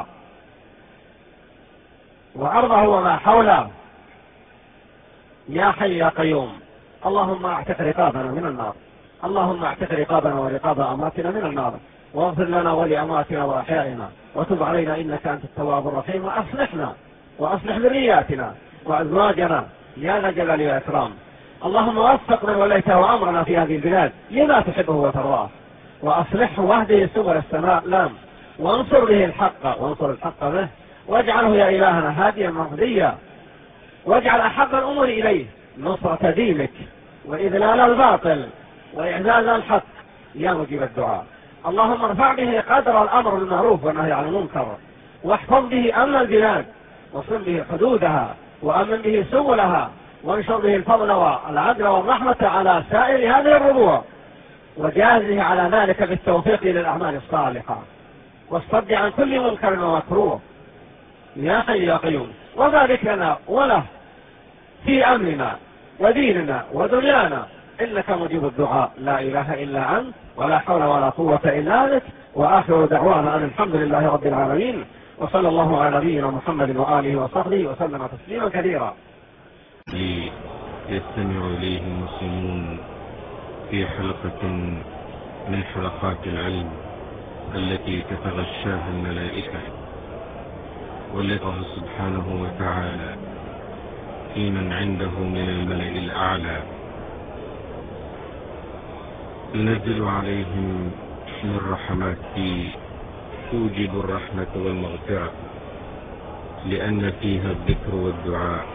وأرضه وما حوله يا حي يا قيوم. اللهم اعتق رقابنا من النار، اللهم اعتق رقابنا ورقاب أمواتنا من النار، واغفر لنا ولأمواتنا وأحيائنا، وتب علينا إنك أنت التواب الرحيم، وأصلحنا وأصلح ذرياتنا وأزواجنا يا ذا الجلال والإكرام. اللهم وفق من وليته أمرنا في هذه البلاد لما تحبه وترضاه، وأصلحه واهده سبل السلام، وانصر به الحق وانصر الحق به، واجعله يا إلهنا هاديا مهديا، واجعل أحب الأمور إليه نصرة دينك وإذلال الباطل وإعزاز الحق يا مجيب الدعاء. اللهم ارفع به قدر الأمر بالمعروف والنهي عن المنكر، واحفظ به أمن البلاد، وصل به حدودها، وأمن به سبلها، وانشر به الفضل والعدل والرحمة على سائر هذه الربوع، وجازه على ذلك بالتوفيق للأعمال الصالحة، والصد عن كل منكر ومكروه يا حي يا قيوم. وبارك لنا وله في أمرنا وديننا ودنيانا، إنك مجيب الدعاء، لا إله إلا أنت، ولا حول ولا قوة إلا بك. وآخر دعوانا أن الحمد لله رب العالمين، وصلى الله على نبينا محمد وآله وصحبه وسلم تسليما كثيرا. يستمع إليه المسلمون في حلقة من حلقات العلم التي تتغشاها الملائكة، والتي سبحانه وتعالى في من عنده من الملأ الأعلى ينزل عليهم من رحمات توجب الرحمة والمغفرة، لأن فيها الذكر والدعاء،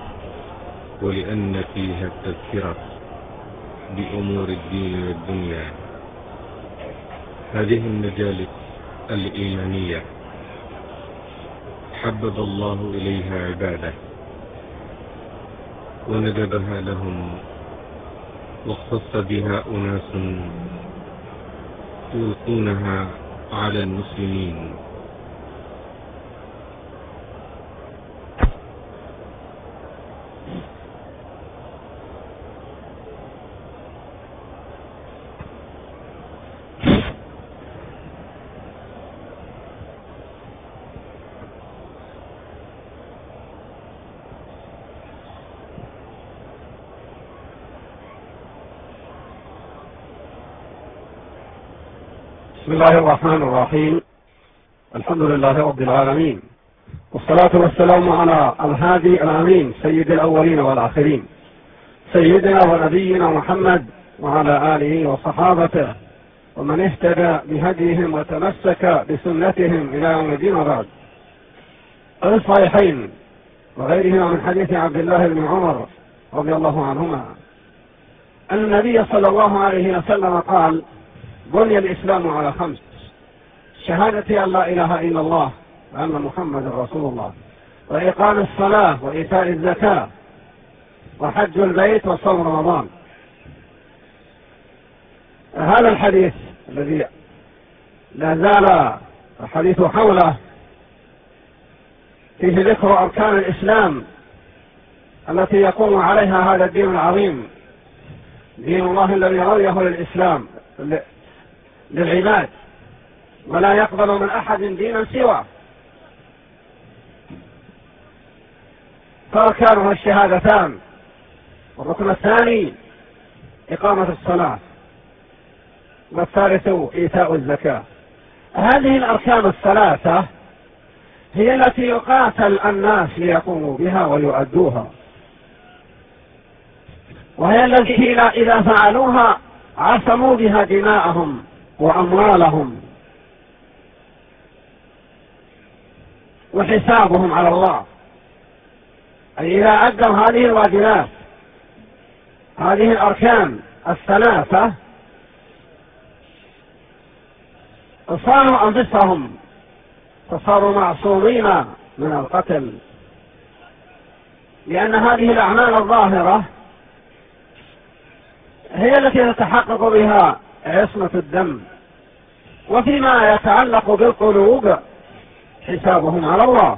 ولأن فيها التذكرة بأمور الدين والدنيا. هذه المجالس الإيمانية حبب الله إليها عباده وندبها لهم، واختص بها أناس يلقونها على المسلمين. بسم الله الرحمن الرحيم. الحمد لله رب العالمين، والصلاة والسلام على الهادي الأمين سيد الأولين والآخرين سيدنا ونبينا محمد وعلى آله وصحابته ومن اهتدى بهديهم وتمسك بسنتهم إلى يوم الدين. وبعد، في الصحيحين وغيرهما من حديث عبد الله بن عمر رضي الله عنهما أن النبي صلى الله عليه وسلم قال: بني الإسلام على 5: شهادة أن لا إله إلا الله وأن محمد رسول الله، وإقام الصلاة، وإيتاء الزكاة، وحج البيت، وصوم رمضان. هذا الحديث الذي لا زال الحديث حوله فيه ذكر أركان الإسلام التي يقوم عليها هذا الدين العظيم، دين الله الذي رضيه للإسلام للعباد، ولا يقبل من أحد دينا سواه. فأركانها الشهادتان، والركن الثاني إقامة الصلاة، والثالث إيتاء الزكاة. هذه الأركان الثلاثة هي التي يقاتل الناس ليقوموا بها ويؤدوها، وهي التي إذا فعلوها عصموا بها دماءهم وأموالهم وحسابهم على الله. أي إذا أدوا هذه الواجبات، هذه الأركان الثلاثة، صانوا أنفسهم فصاروا معصومين من القتل، لأن هذه الأعمال الظاهرة هي التي تتحقق بها عصمة الدم، وفيما يتعلق بالقلوب حسابهم على الله.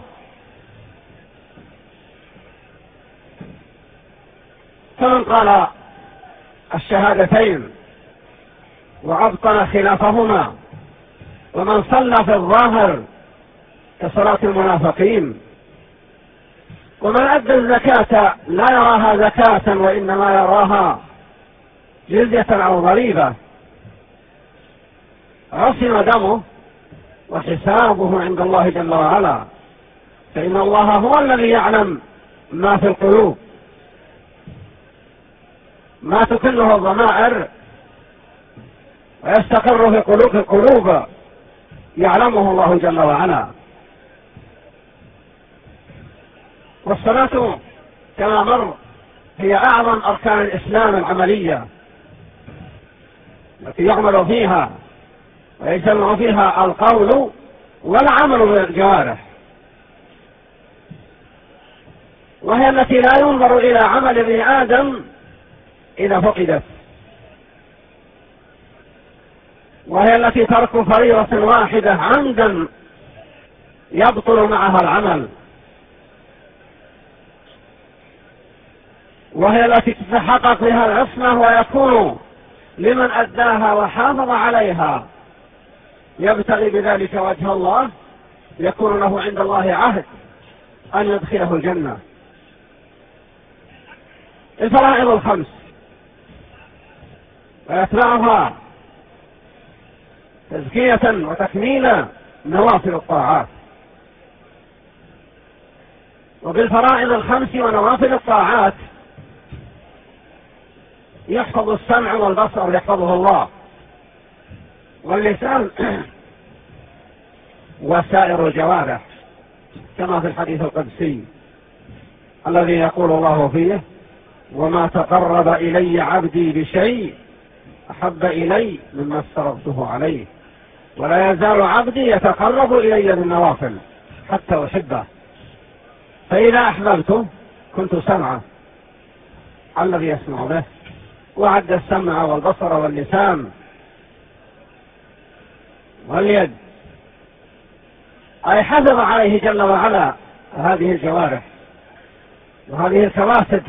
فمن قال الشهادتين وأبطن خلافهما، ومن صلى في الظاهر كصلاة المنافقين، ومن أدى الزكاة لا يراها زكاة وإنما يراها جزية أو ضريبة، عصم دمه وحسابه عند الله جل وعلا، فإن الله هو الذي يعلم ما في القلوب، ما تكله الضمائر ويستقر في قلوب القلوب يعلمه الله جل وعلا. والصلاة كما مر هي أعظم أركان الإسلام العملية التي يعمل فيها ويجتمع فيها القول والعمل بالجوارح، وهي التي لا ينظر إلى عمل ابن آدم إذا فقدت، وهي التي ترك فريضة واحدة عمدا يبطل معها العمل، وهي التي تتحقق بها العصمة، ويكون لمن أداها وحافظ عليها يبتغي بذلك وجه الله يكون له عند الله عهد أن يدخله الجنة. الفرائض 5 ويتبعها تزكية وتكميلا نوافل الطاعات. وبالفرائض 5 ونوافل الطاعات يحفظ السمع والبصر، يحفظه الله، واللسان وسائر الجوارح، كما في الحديث القدسي الذي يقول الله فيه: وما تقرب إلي عبدي بشيء أحب إلي مما افترضته عليه، ولا يزال عبدي يتقرب إلي بالنوافل حتى أحبه، فإذا أحببته كنت سمعه الذي يسمع به، وعد السمع والبصر واللسان واليد، أي حفظ عليه جل وعلا هذه الجوارح وهذه الكواسب،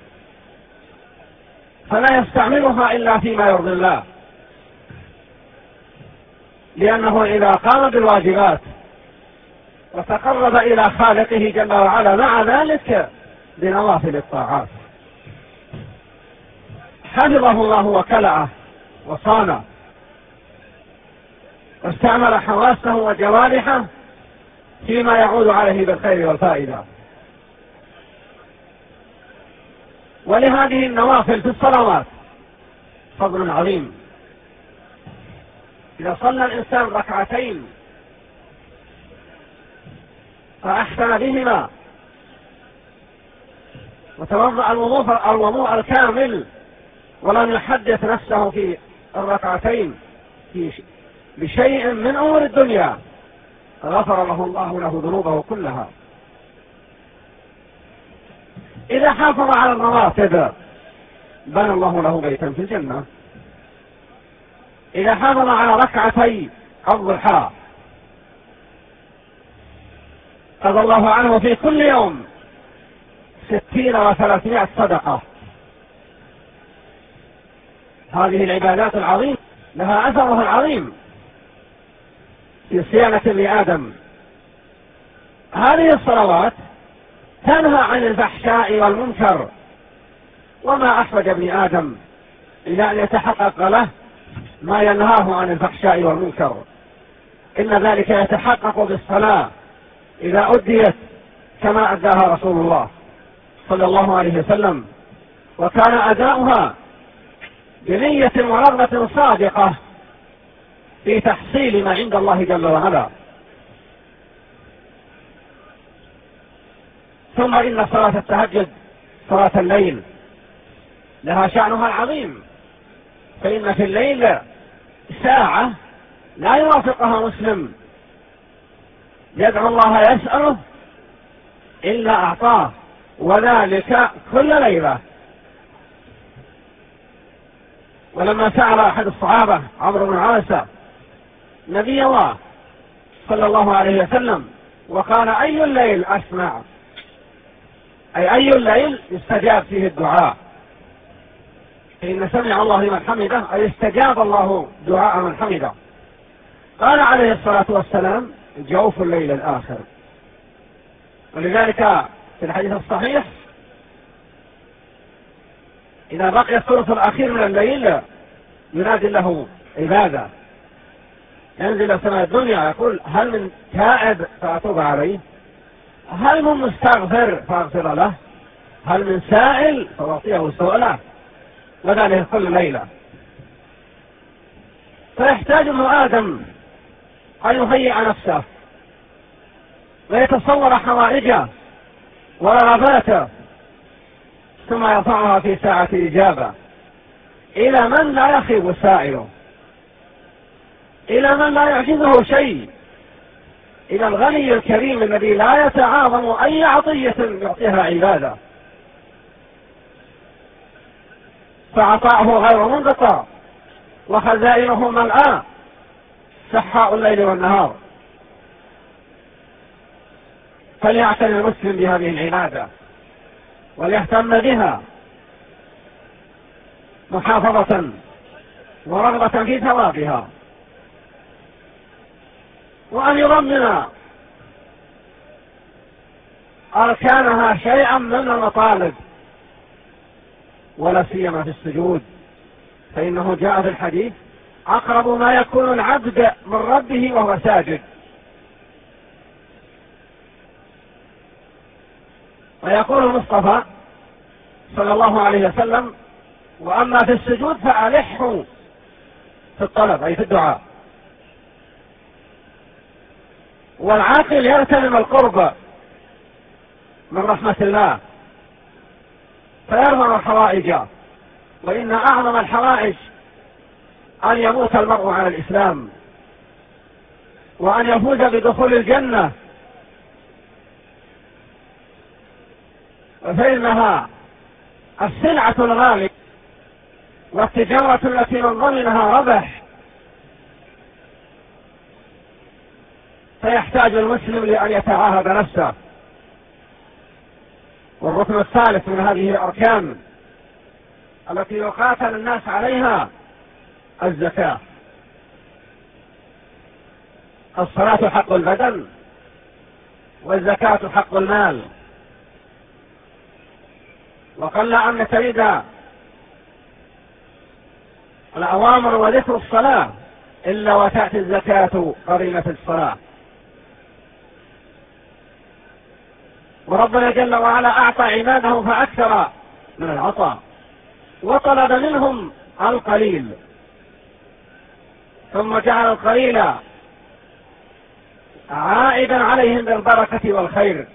فلا يستعملها إلا فيما يرضي الله، لأنه إذا قام بالواجبات وتقرب إلى خالقه جل وعلا مع ذلك بنوافل الطاعات حفظه الله وكلأه وصانه، واستعمل حواسه وجوارحه فيما يعود عليه بالخير والفائدة. ولهذه النوافل في الصلوات فضل عظيم. إذا صلى الإنسان ركعتين فأحسن بهما وتوضأ الوضوء الكامل ولم يحدث نفسه في الركعتين بشيء من أمور الدنيا، غفر له الله له ذنوبه كلها. إذا حافظ على الرواتب بنى الله له بيتا في الجنة. إذا حافظ على ركعتي الضحى قضى الله عنه في كل يوم 60 و300 صدقة. هذه العبادات العظيمة لها أثرها العظيم في صيانة ابن آدم. هذه الصلوات تنهى عن الفحشاء والمنكر، وما أحوج ابن آدم إلى أن يتحقق له ما ينهاه عن الفحشاء والمنكر. إن ذلك يتحقق بالصلاة إذا أديت كما أداها رسول الله صلى الله عليه وسلم، وكان أداؤها بنية ورغبة صادقة في تحصيل ما عند الله جل وعلا. ثم إن صلاة التهجد صلاة الليل لها شأنها العظيم، فإن في الليل ساعة لا يوافقها مسلم يدعو الله يسأله إلا أعطاه، وذلك كل ليلة. ولما سأل أحد الصحابة عمرو بن عاص نبي الله صلى الله عليه وسلم وقال أي الليل أسمع، أي الليل يستجاب فيه الدعاء، إن سمع الله لمن حمده أي استجاب الله دعاء من حمده. قال عليه الصلاة والسلام جوف الليل الآخر. ولذلك في الحديث الصحيح إذا بقي الثلث الأخير من الليل ينادي له عبادة، ينزل سماء الدنيا يقول هل من تائب فأتوب عليه، هل من مستغفر فأغفر له، هل من سائل فأعطيه سؤله، وذلك كل ليلة. فيحتاج ابن آدم أن يهيئ نفسه ويتصور حوائجه ورغباته، ثم يرفعها في ساعة إجابة إلى من لا يخيب سائله، إلى من لا يعجزه شيء، إلى الغني الكريم الذي لا يتعاظم أي عطية يعطيها عباده، فعطاؤه غير منقطع وخزائنه ملآن سحاء الليل والنهار. فليعتني المسلم بهذه العبادة وليهتم بها محافظة ورغبة في ثوابها، وأن يضمن أركانها شيئا من المطالب، ولا سيما في السجود، فإنه جاء في الحديث أقرب ما يكون العبد من ربه وهو ساجد. ويقول المصطفى صلى الله عليه وسلم وأما في السجود فألحوا في الطلب أي في الدعاء. والعاقل يغتنم القرب من رحمة الله فيرفع الحوائج، وإن أعظم الحوائج أن يموت المرء على الإسلام وأن يفوز بدخول الجنة، فإنها السلعة الغالية والتجارة التي من ضمنها ربح. فيحتاج المسلم لأن يتعاهد نفسه. والركن الثالث من هذه الأركان التي يقاتل الناس عليها الزكاة. الصلاة حق البدن والزكاة حق المال، وقل أن تريد الأوامر وذكر الصلاة إلا وتأتي الزكاة قرينة الصلاة. وربنا جل وعلا أعطى عباده فأكثر من العطاء، وطلب منهم القليل، ثم جعل القليل عائدا عليهم بالبركة والخير،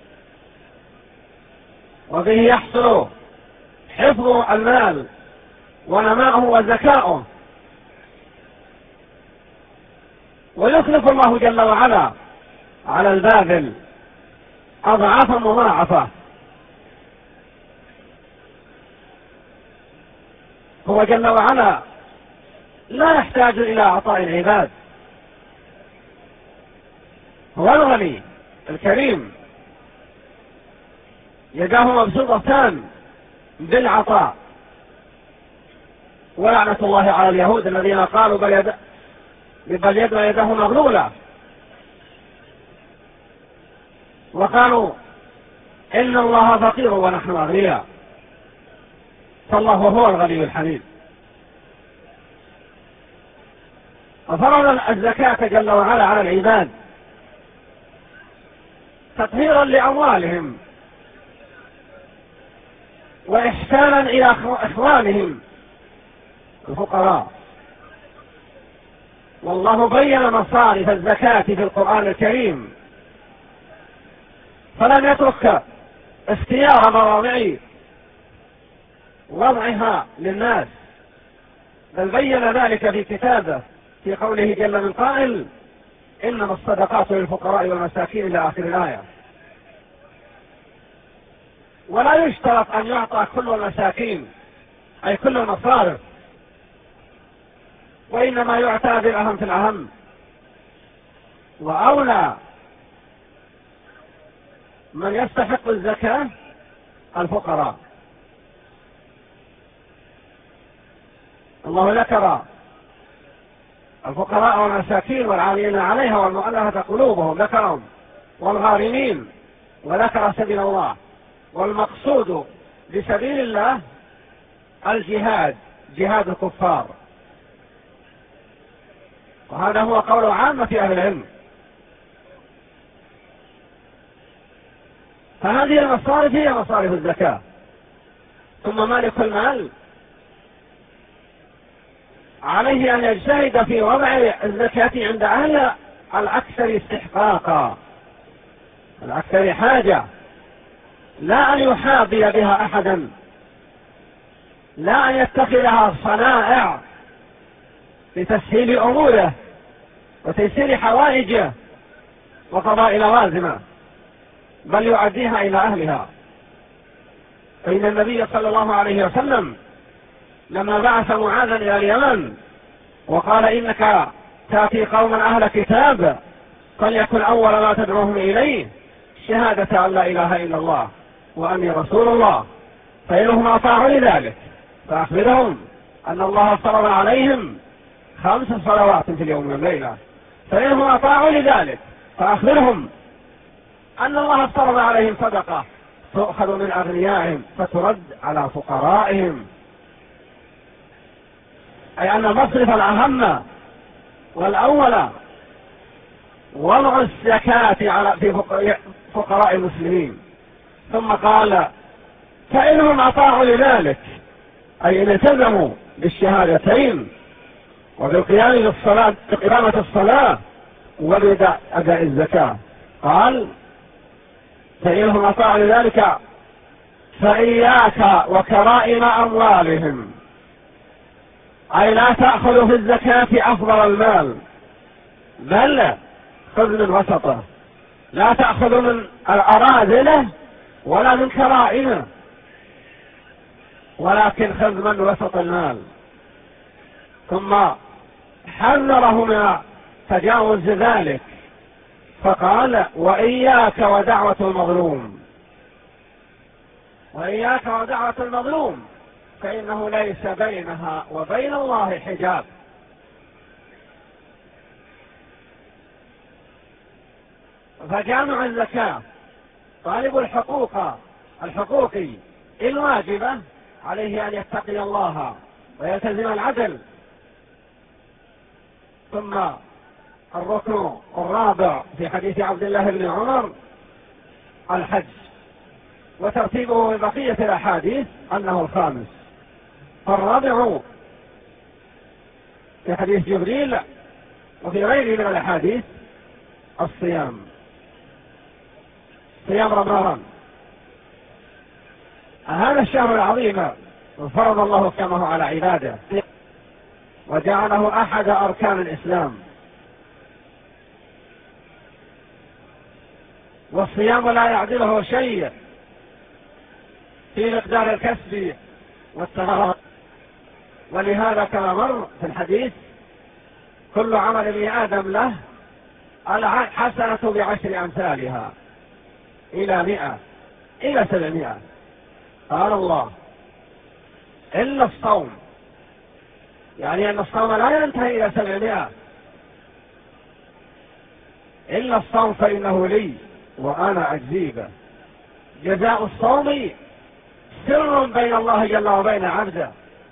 وبه يحصل حفظ المال ونماؤه وزكاؤه، ويخلف الله جل وعلا على الباذل أضعافا مضاعفة. هو جل وعلا لا يحتاج إلى عطاء العباد، هو الغني الكريم يداه مبسوطتان بالعطاء. ولعنة الله على اليهود الذين قالوا بل يده مغلولة، وقالوا إن الله فقير ونحن أغنياء، فالله هو الغني الحميد. وفرض الزكاة جل وعلا على العباد تطهيرا لأموالهم وإحسانا إلى إخوانهم الفقراء. والله بين مصارف الزكاة في القرآن الكريم، فلم يترك اختيار مواضع وضعها للناس، بل بين ذلك في كتابه في قوله جل من قائل إنما الصدقات للفقراء والمساكين إلى آخر الآية. ولا يشترط أن يعطى كل المساكين أي كل المصارف، وإنما يعطى بالأهم في الأهم، وأولى من يستحق الزكاة الفقراء. الله ذكر الفقراء والمساكين والعاملين عليها والمؤلفة قلوبهم، ذكرهم، والغارمين، وذكر سبيل الله. والمقصود بسبيل الله الجهاد، جهاد الكفار، وهذا هو قول عامة أهل العلم. فهذه المصارف هي مصارف الزكاة. ثم مالك المال عليه أن يجتهد في وضع الزكاة عند أهل الأكثر استحقاقا، الأكثر حاجة، لا أن يحاضي بها أحدا، لا أن يتخذها صنائع لتسهيل أموره وتيسير حوائجه وقضاء لوازمه، بل يؤديها إلى أهلها. فإن النبي صلى الله عليه وسلم لما بعث معاذا إلى اليمن وقال إنك تأتي قوما أهل كتاب فليكن أول ما تدعوهم إليه شهادة أن لا إله إلا الله وأني رسول الله، فإنهم أطاعوا لذلك فأخبرهم أن الله فرض عليهم 5 صلوات في اليوم والليلة، فإنهم أطاعوا لذلك فأخبرهم أن الله فرض عليهم صدقة تؤخذ من أغنيائهم فترد على فقرائهم، أي أن المصرف الأهم والأول وضع الزكاة في فقراء المسلمين. ثم قال فإنهم أطاعوا لذلك، أي إن التزموا بالشهادتين وبالقيام بالصلاة، بإقامة الصلاة وبأداء الزكاة. قال فإنهم أطاعوا لذلك فإياك وكرائم أموالهم، أي لا تأخذوا في الزكاة أفضل المال، بل خذ من وسطه، لا تأخذوا من الأراذله ولا من كرائمه، ولكن خذ من وسط المال. ثم حذره من تجاوز ذلك فقال وإياك ودعوة المظلوم، وإياك ودعوة المظلوم فإنه ليس بينها وبين الله حجاب. فجامع الزكاة طالب الحقوق الواجبة عليه أن يتقي الله ويلتزم العدل. ثم الركن الرابع في حديث عبد الله بن عمر الحج، وترتيبه ببقية الأحاديث أنه الخامس. فالرابع في حديث جبريل وفي غيره من الأحاديث الصيام، صيام رمضان. هذا الشهر العظيم فرض الله صيامه على عباده وجعله أحد أركان الإسلام، والصيام لا يعدله شيء في مقدار الكسب والثمرات. ولهذا كما مر في الحديث كل عمل ابن آدم له الحسنة ب10 أمثالها إلى 100 إلى 700. قال الله إلا الصوم، يعني أن الصوم لا ينتهي إلى 700. إلا الصوم فإنه لي وأنا أجزي به. جزاء الصوم سر بين الله جل وبين عبده.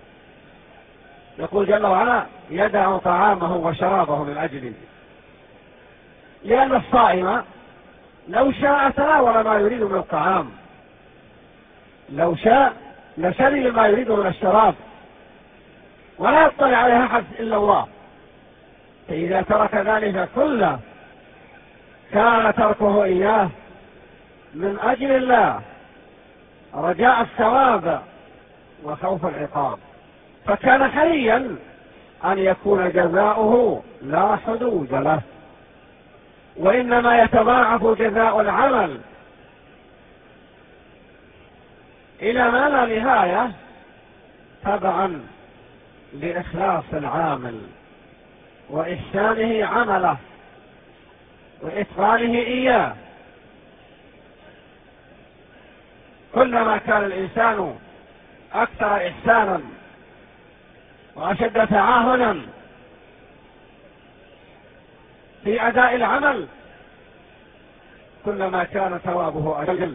يقول جل وعلا يدع طعامه وشرابه من أجله، لأن الصائم لو شاء تناول ما يريد من الطعام، لو شاء لشرب ما يريد من الشراب، ولا يطلع عليها أحد إلا الله. فإذا ترك ذلك كله كان تركه إياه من أجل الله رجاء الثواب وخوف العقاب، فكان حريا أن يكون جزاؤه لا حدود له، وإنما يتضاعف جزاء العمل إلى ما لا نهاية تبعا لإخلاص العامل وإحسانه عمله وإتقانه إياه. كلما كان الإنسان أكثر إحسانا وأشد تعاهنا في أداء العمل كلما كان ثوابه أجل.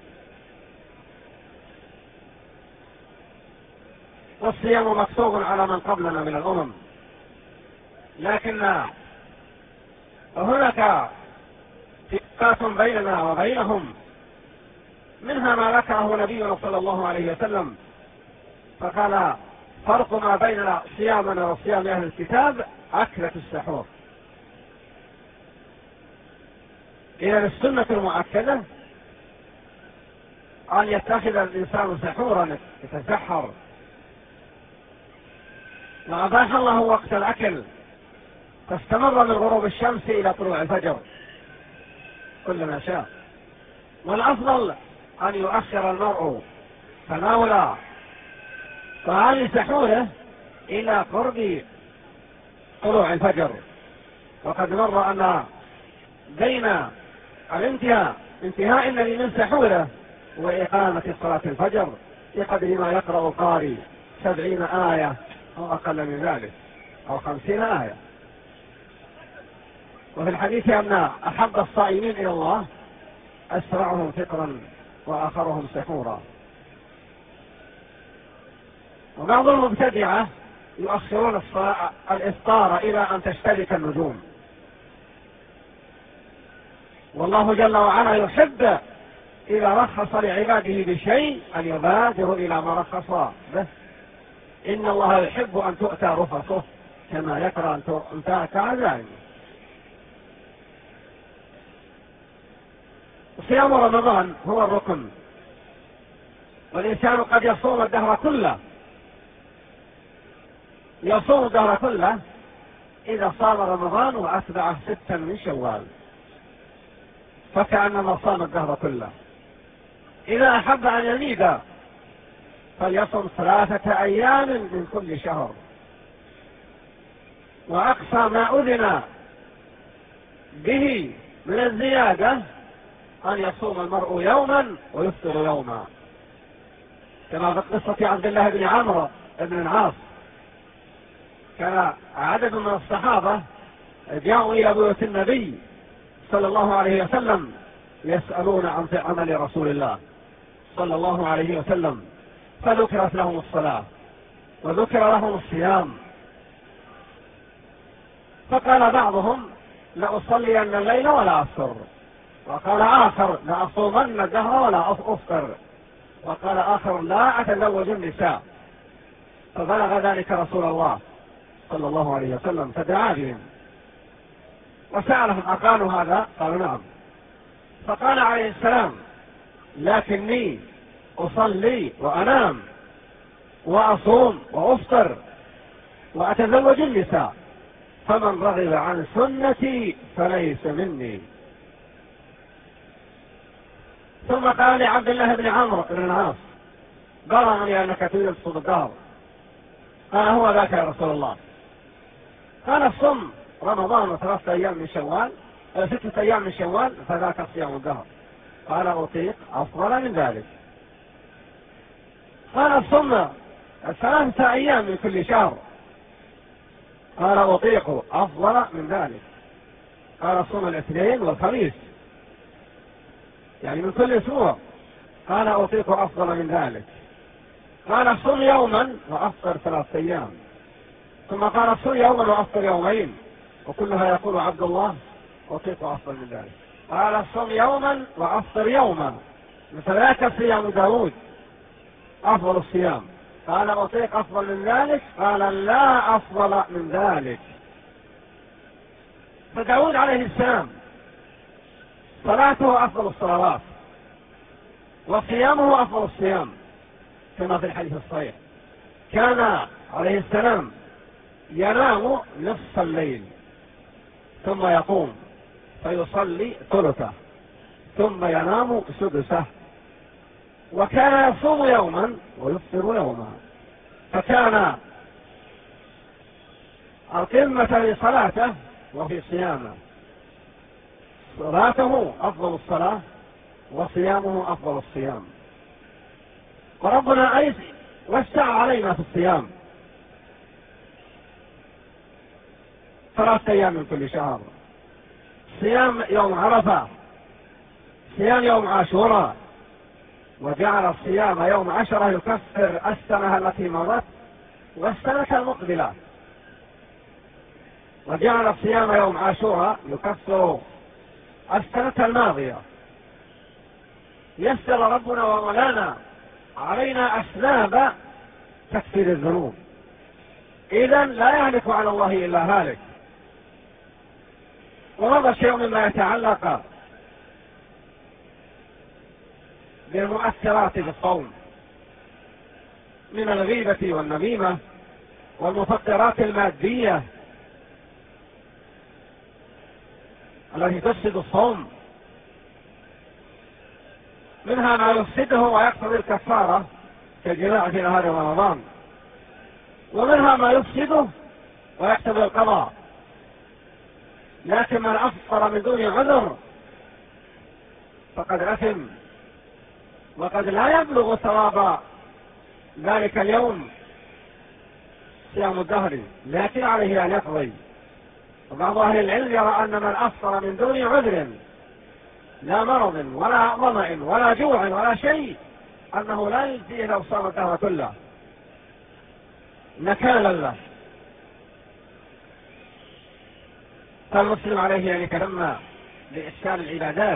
والصيام مكتوب على من قبلنا من الأمم، لكن هناك فرقات بيننا وبينهم، منها ما ذكره نبينا صلى الله عليه وسلم فقال فرق ما بين صيامنا وصيام أهل الكتاب أكلة السحور. إذا السنة المؤكدة أن يتخذ الإنسان سحورا يتسحر، وأباح الله وقت الأكل فاستمر من غروب الشمس إلى طلوع الفجر كل ما شاء. والأفضل أن يؤخر المرء تناول طعام سحوره إلى قرب طلوع الفجر. وقد مر أن بين انتهاء الذي من سحوره وإقامة صلاة الفجر بقدر ما يقرأ القارئ 70 آية أو أقل من ذلك أو 50 آية. وفي الحديث أن أحب الصائمين إلى الله أسرعهم فطرا وآخرهم سحورا. وبعض المبتدعة يؤخرون الإفطار إلى أن تشتبك النجوم، والله جل وعلا يحب إذا رخص لعباده بشيء أن يبادروا إلى ما رخص به. إن الله يحب أن تؤتى رخصه كما يكره أن تؤتى عزائمه. صيام رمضان هو الركن، والإنسان قد يصوم الدهر كله، يصوم الدهر كله إذا صام رمضان وأتبعه 6 من شوال فكأنما صام الدهر كله. إذا أحب أن يزيد فليصم 3 أيام من كل شهر، وأقصى ما أذن به من الزيادة أن يصوم المرء يوما ويفطر يوما، كما في قصة عبد الله بن عمرو بن العاص. كان عدد من الصحابة جاءوا إلى بيوت النبي صلى الله عليه وسلم يسألون عن عمل رسول الله صلى الله عليه وسلم، فذكرت لهم الصلاة وذكر لهم الصيام، فقال بعضهم لأصلين الليل ولا أفطر، وقال آخر لا أصومن الدهر ولا أفطر، وقال آخر لا أتزوج النساء. فبلغ ذلك رسول الله صلى الله عليه وسلم فدعا بهم وسألهم أقالوا هذا؟ قالوا نعم. فقال عليه السلام لكني أصلي وأنام وأصوم وأفطر وأتزوج النساء، فمن رغب عن سنتي فليس مني. ثم قال لعبد الله بن عمرو بن العاص بلغني أنك تريد تصوم الدهر. قال هو ذاك يا رسول الله. قال الصم رمضان 3 أيام من شوال 6 أيام من شوال فذاك صيام الدهر. قال أطيق أفضل من ذلك. قال الصم 3 أيام من كل شهر. قال أطيق أفضل من ذلك. قال صم الاثنين والخميس يعني من كل أسبوع. قال أطيق أفضل من ذلك. قال صم يوما وأفطر 3 أيام. ثم قال صم يوما وأفطر يومين، وكلها يقول عبد الله أطيق أفضل من ذلك. قال صم يوما وأفطر يوما، فذاك صيام داود أفضل الصيام. قال أطيق أفضل من ذلك. قال لا أفضل من ذلك. فداود عليه السلام صلاته أفضل الصلوات وصيامه أفضل الصيام كما في الحديث الصحيح. كان عليه السلام ينام نصف الليل ثم يقوم فيصلي ثلثه ثم ينام سدسه، وكان يصوم يوما ويفطر يوما. فكان القمة لصلاته وفي صيامه. صلاته أفضل الصلاة وصيامه أفضل الصيام. وربنا أيضا وسع علينا في الصيام 3 أيام من كل شهر. صيام يوم عرفة، صيام يوم عاشوراء، وجعل الصيام يوم 10 يكفر السنة التي مضت والسنة المقبلة، وجعل الصيام يوم عاشوراء يكفر السنة الماضية. يسر ربنا وولانا علينا أسباب تكفير الذنوب، إذن لا يهلك على الله إلا هالك. وهذا شيء مما يتعلق بالمؤثرات بالصوم من الغيبة والنميمة والمفطرات المادية التي تفسد الصوم. منها ما يفسده ويقتضي الكفارة كالجماع في نهار رمضان، ومنها ما يفسده ويقتضي القضاء. لكن من أفطر من دون عذر فقد أثم، وقد لا يبلغ ثواب ذلك اليوم صيام الدهر، لكن عليه أن يقضي. وبعض أهل العلم يرى أن من أفطر من دون عذر لا مرض ولا ظمأ ولا جوع ولا شيء أنه لا يجزيه لو صام الدهر كله نكالا له. فالمسلم عليه أن يتنمى بإحسان العبادات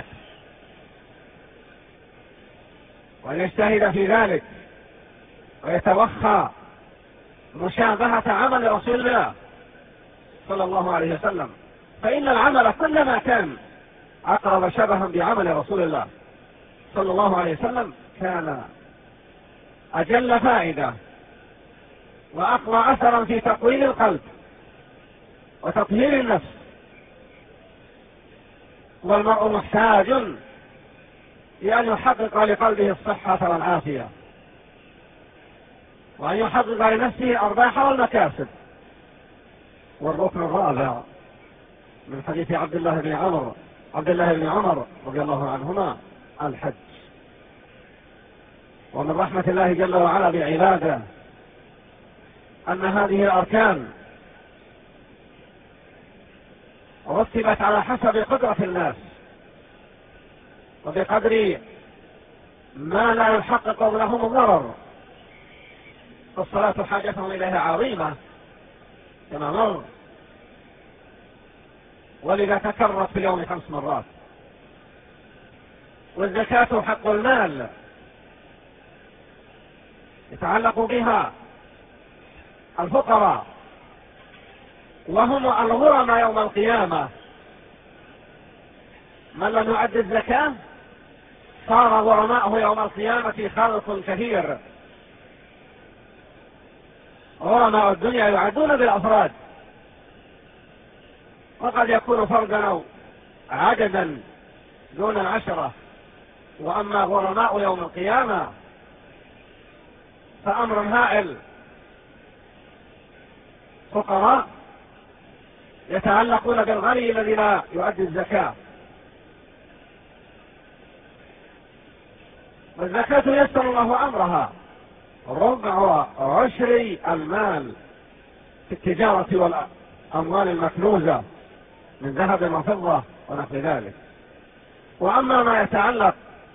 وأن يجتهد في ذلك ويتوخى مشابهة عمل رسول الله صلى الله عليه وسلم، فإن العمل كلما كان أقرب شبها بعمل رسول الله صلى الله عليه وسلم كان أجل فائدة وأقوى أثرا في تقويم القلب وتطهير النفس. والمرء محتاج لأن يحقق لقلبه الصحة والعافية، وأن يحقق لنفسه الأرباح والمكاسب. والركن الرابع من حديث عبد الله بن عمر رضي الله عنهما الحج. ومن رحمة الله جل وعلا بعباده أن هذه الأركان رتبت على حسب قدرة الناس وبقدر ما لا يحقق لهم الضرر. فالصلاة حاجتهم إليها عظيمة كما مر، ولذا تكررت في اليوم 5 مرات. والزكاة حق المال يتعلق بها الفقراء، وهم الغرماء يوم القيامة. من لم يؤد الزكاة صار غرماءه يوم القيامة خلق كثير. غرماء الدنيا يعدون بالأفراد، وقد يكون فردا أو عددا دون 10، وأما غرماء يوم القيامة فأمر هائل. فقراء يتعلقون بالغني الذي لا يؤدي الزكاة. والزكاة يسر الله أمرها ربع عشر المال في التجارة والأموال المكنوزة من ذهب وفضة ونحو ذلك. وأما ما يتعلق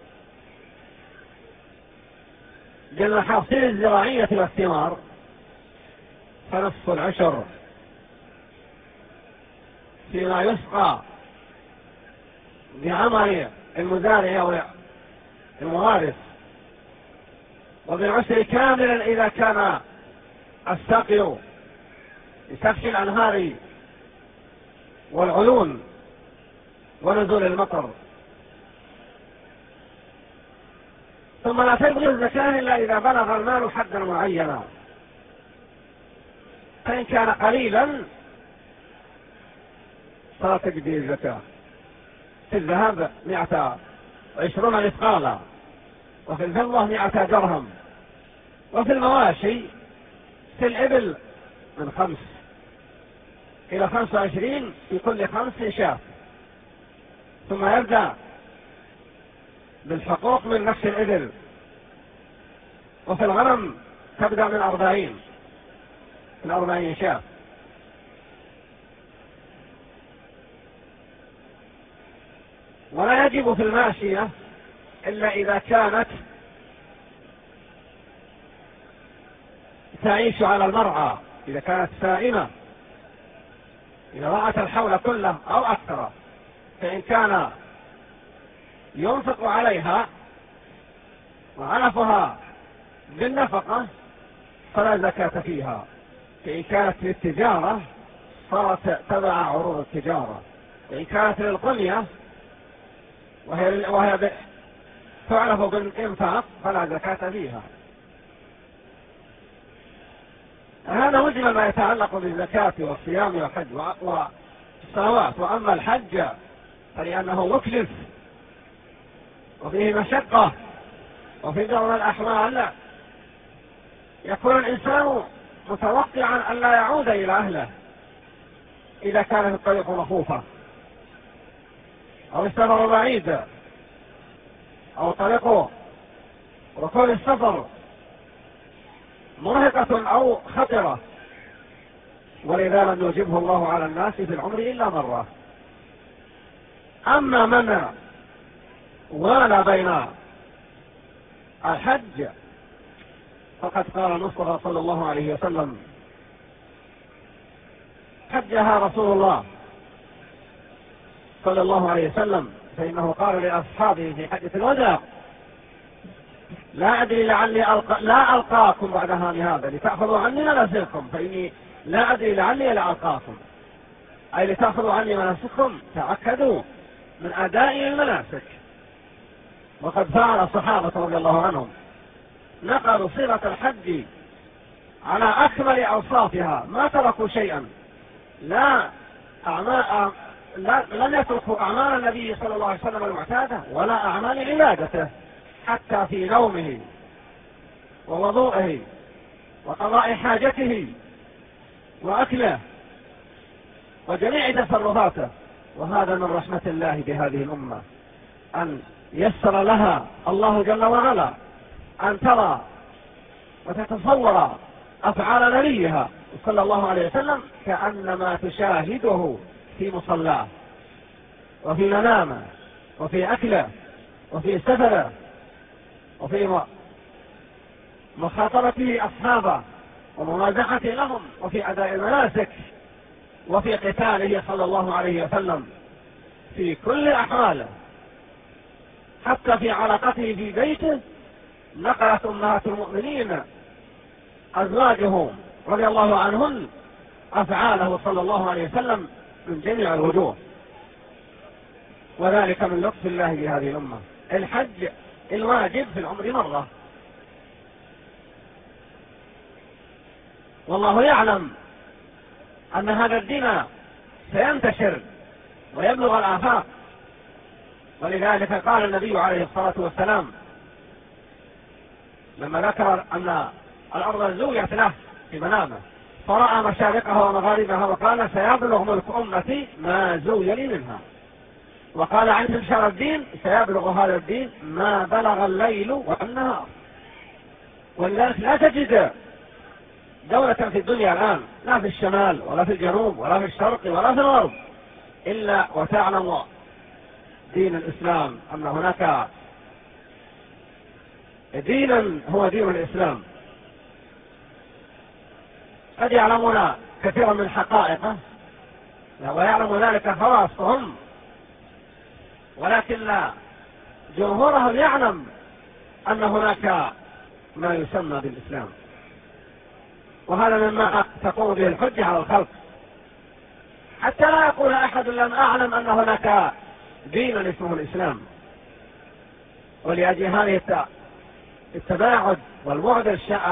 بالمحاصيل الزراعية والثمار فنصف العشر فيما يسقى بعمل المزارع والموارث، وبالعشر كاملا إذا كان السقي بسفك الأنهار والعيون ونزول المطر. ثم لا تجزي الزكاة إلا إذا بلغ المال حدا معينا، فإن كان قليلا فلا تجزي الزكاة. في الذهب 120 مثقالا، وفي الفضة 100 درهم، وفي المواشي في الإبل من 5 إلى 25 في كل 5 شاة. ثم يبدأ بالحقوق من نفس الإبل. وفي الغنم تبدأ من 40 شاة. ولا يجب في الماشية إلا إذا كانت تعيش على المرعى، إذا كانت سائمة، إذا رأت الحول كله أو أكثر، فإن كان ينفق عليها وعلفها بالنفقة فلا زكاة فيها. فإن كانت للتجارة صارت تبع عروض التجارة، وإن كانت للقنية وهي تعرف بالإنفاق فلا زكاة فيها. هذا مجمل ما يتعلق بالزكاة والصيام والحج والصلوات. وأما الحج فلأنه مكلف وفيه مشقة وفي دور الأحوال يكون الإنسان متوقعا أن لا يعود إلى أهله إذا كانت الطريق مخوفة أو السفر بعيد أو طريق ركوب السفر مرهقة أو خطرة، ولذا لم يجبه الله على الناس في العمر إلا مرة. أما من والى بين الحج فقد قال المصطفى صلى الله عليه وسلم: حجها رسول الله صلى الله عليه وسلم، فإنه قال لأصحابه في حجة الوداع: لا أدري لعلي لا ألقاكم بعد هذا لتأخذوا عني مناسككم، فإني لا أدري لعلي لا ألقاكم، أي لتأخذوا عني مناسككم. تأكدوا من أداء المناسك. وقد فعل الصحابة رضي الله عنهم، نقلوا صيغة الحج على أكمل أوصافها، ما تركوا شيئا، لم يتركوا أعمال النبي صلى الله عليه وسلم المعتادة ولا أعمال عبادته، حتى في نومه ووضوءه وقضاء حاجته وأكله وجميع تصرفاته. وهذا من رحمة الله بهذه الأمة، أن يسر لها الله جل وعلا أن ترى وتتصور أفعال نبيها صلى الله عليه وسلم كأنما تشاهده في مصلاه وفي منامه وفي أكله وفي سفره وفي مخاطرته أصحابه وممازحته لهم وفي أداء المناسك وفي قتاله صلى الله عليه وسلم في كل أحواله. حتى في علاقته في بيته نقلت أمهات المؤمنين أزواجه رضي الله عنهن أفعاله صلى الله عليه وسلم من جميع الوجوه، وذلك من لطف الله بهذه الأمة. الحج الواجب في العمر مرة، والله يعلم أن هذا الدين سينتشر ويبلغ الآفاق، ولذلك قال النبي عليه الصلاة والسلام لما ذكر أن الأرض زويت له في منامه فرأى مشارقها ومغاربها وقال سيبلغ ملك أمتي ما زوي لي منها، وقال عن انتشار الدين سيبلغ هذا الدين ما بلغ الليل والنهار. ولذلك لا تجد دولة في الدنيا الآن، لا في الشمال ولا في الجنوب ولا في الشرق ولا في الغرب، إلا وتعلم دين الإسلام أن هناك دينا هو دين الإسلام. قد يعلمون كثيرا من حقائقه ويعلم ذلك خواصهم، ولكن لا جمهورهم يعلم أن هناك ما يسمى بالإسلام، وهذا مما تقوم به الحجة على الخلق، حتى لا يقول أحد لم أعلم أن هناك دين اسمه الإسلام. ولأجل هذه التباعد والبعد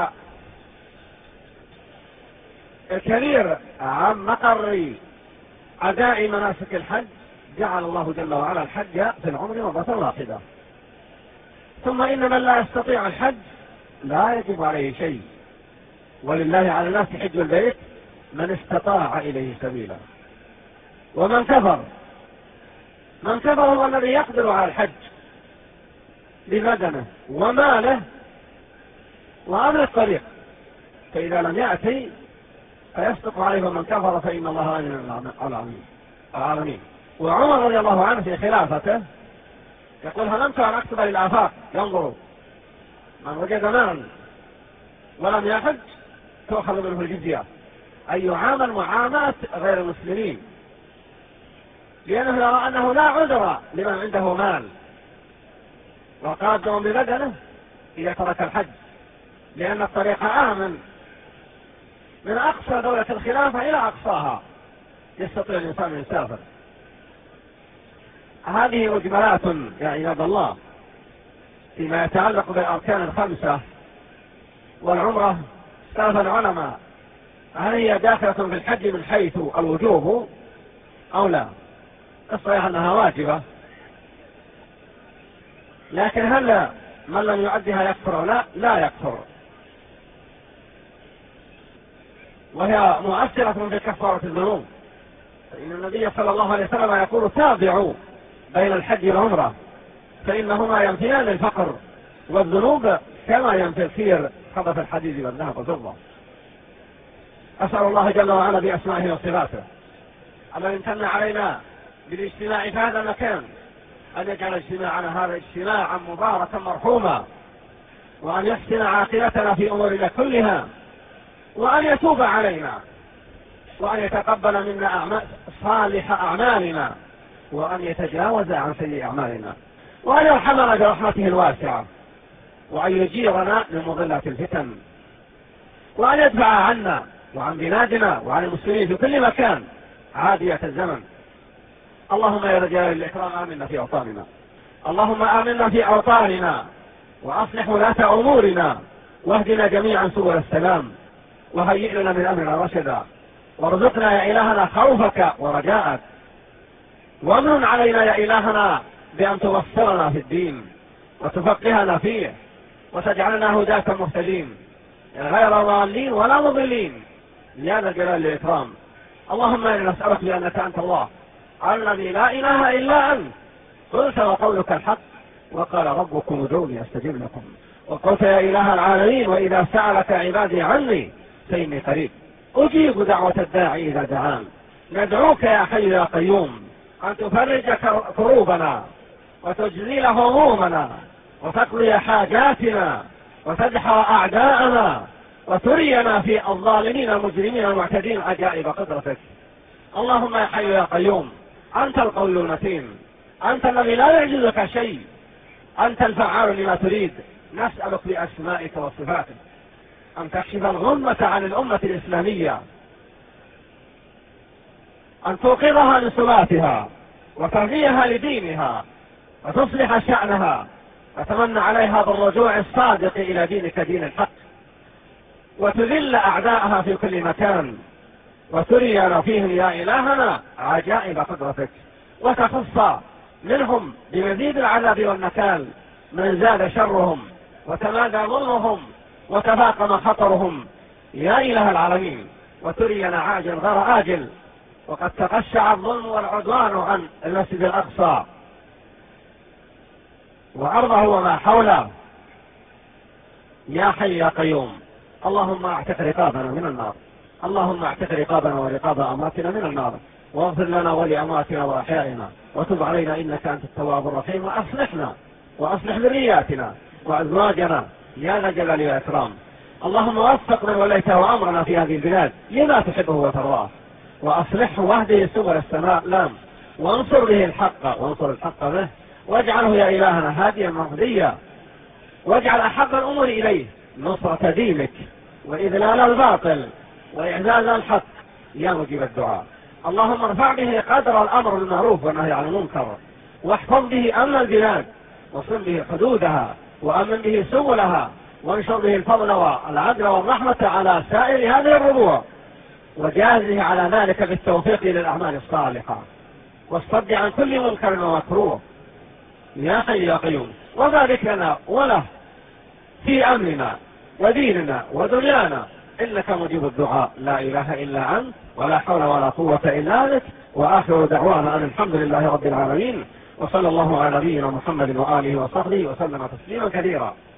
الكبير عن مقر أداء مناسك الحج جعل الله جل وعلا الحج في العمر مرة واحدة. ثم إن من لا يستطيع الحج لا يجب عليه شيء، ولله على الناس حج البيت من استطاع إليه سبيلا. ومن كفر هو الذي يقدر على الحج ببدنه وماله وأمن الطريق، فإذا لم يأتي فيصدق عليه من كفر فإن الله غني عن العالمين. وعمر رضي الله عنه في خلافته يقول هممت أن أكتب للآفاق ينظروا من وجد مالا ولم يحج تؤخذ منه الجزية، أي يعامل معاملة غير المسلمين، لأنه يرى أنه لا عذر لمن عنده مال وقادم ببدنه إذا ترك الحج، لأن الطريق آمن من أقصى دولة الخلافة إلى أقصاها يستطيع الإنسان أن يسافر. هذه مجملات يا عباد الله فيما يتعلق بالأركان الخمسة. والعمرة اختلف العلماء هل هي داخلة في الحج من حيث الوجوب أو لا؟ الصحيح أنها واجبة، لكن هل من لم يؤدها يكفر أو لا؟ لا يكفر، وهي مؤثرة في كفارة الذنوب، فإن النبي صلى الله عليه وسلم يقول تابعوا بين الحج والعمرة فإنهما ينفيان الفقر والذنوب كما ينفي الكير خبث الحديد والذهب والفضة. أسأل الله جل وعلا بأسمائه وصفاته أن يمتن علينا بالاجتماع في هذا المكان، أن يجعل اجتماعنا هذا اجتماعا مباركا مرحوما، وأن يحسن عاقبتنا في أمورنا كلها، وأن يتوب علينا، وأن يتقبل منا صالح أعمالنا، وأن يتجاوز عن سيء أعمالنا، وأن يرحمنا برحمته الواسعة، وأن يجيرنا من مضلات الفتن، وأن يدفع عنا وعن بلادنا وعن المسلمين في كل مكان عادية الزمن. اللهم يا رجال الإكرام آمنا في أوطاننا، اللهم آمنا في أوطاننا، وأصلح ولاة أمورنا، واهدنا جميعا سبل السلام، وهيئ لنا من أمرنا رشدا، وارزقنا يا إلهنا خوفك ورجاءك، وامن علينا يا إلهنا بأن توفرنا في الدين وتفقهنا فيه، وتجعلنا هداة مهتدين غير ضالين ولا مضلين يا ذا الجلال والإكرام. اللهم إنا نسألك بأنك أنت الله الذي لا إله إلا أنت، قلت وقولك الحق، وقال ربكم ادعوني أستجب لكم، وقلت يا إله العالمين وإذا سألك عبادي عني فإني قريب أجيب دعوة الداعي إذا دعان. ندعوك يا حي يا قيوم أن تفرج كروبنا وتجزيل همومنا وتقضي حاجاتنا وتدحى أعداءنا وترينا في الظالمين المجرمين المعتدين عجائب قدرتك. اللهم يا حي يا قيوم أنت القوي المتين، أنت الذي لا يعجزك شيء، أنت الفعال لما تريد، نسألك بأسمائك وصفاتك أن تكشف الغمة عن الأمة الإسلامية، أن توقظها لصلاتها وتهديها لدينها وتصلح شأنها، وتمن عليها بالرجوع الصادق إلى دينك دين الحق، وتذل أعداءها في كل مكان، وترينا فيهم يا إلهنا عجائب قدرتك، وتخص منهم بمزيد العذاب والنكال من زاد شرهم وتمادى ظلمهم وتفاقم خطرهم يا إله العالمين، وترينا عاجل غير آجل، وقد تقشع الظلم والعدوان عن المسجد الأقصى وأرضه وما حوله يا حي يا قيوم. اللهم اعتق رقابنا من النار، اللهم اعتق رقابنا ورقاب أمواتنا من النار، واغفر لنا ولأمواتنا وأحيائنا، وتب علينا إنك أنت التواب الرحيم، وأصلحنا وأصلح ذرياتنا وأزواجنا يا ذا الجلال والإكرام. اللهم وفق من وليته أمرنا في هذه البلاد لما تحبه وترضاه، وأصلحه واهده سبل السلام، وانصر به الحق، وانصر الحق به، واجعله يا إلهنا هاديا مرضيا، واجعل أحب الأمور إليه نصرة دينك وإذلال الباطل وإعزاز الحق يا مجيب الدعاء. اللهم ارفع به قدر الأمر بالمعروف والنهي عن المنكر، واحفظ به أمن البلاد، وصل به حدودها، وأمن به سبلها، وانشر به الفضل والعدل والرحمة على سائر هذه الربوع، وجازه على ذلك بالتوفيق للأعمال الصالحة، والصد عن كل منكر ومكروه يا حي يا قيوم. وبارك لنا وله في أمرنا وديننا ودنيانا، إنك مجيب الدعاء، لا إله إلا أنت، ولا حول ولا قوة إلا بك. وآخر دعوانا أن الحمد لله رب العالمين، وصلى الله على نبينا محمد وآله وصحبه وسلم تسليما كثيرا.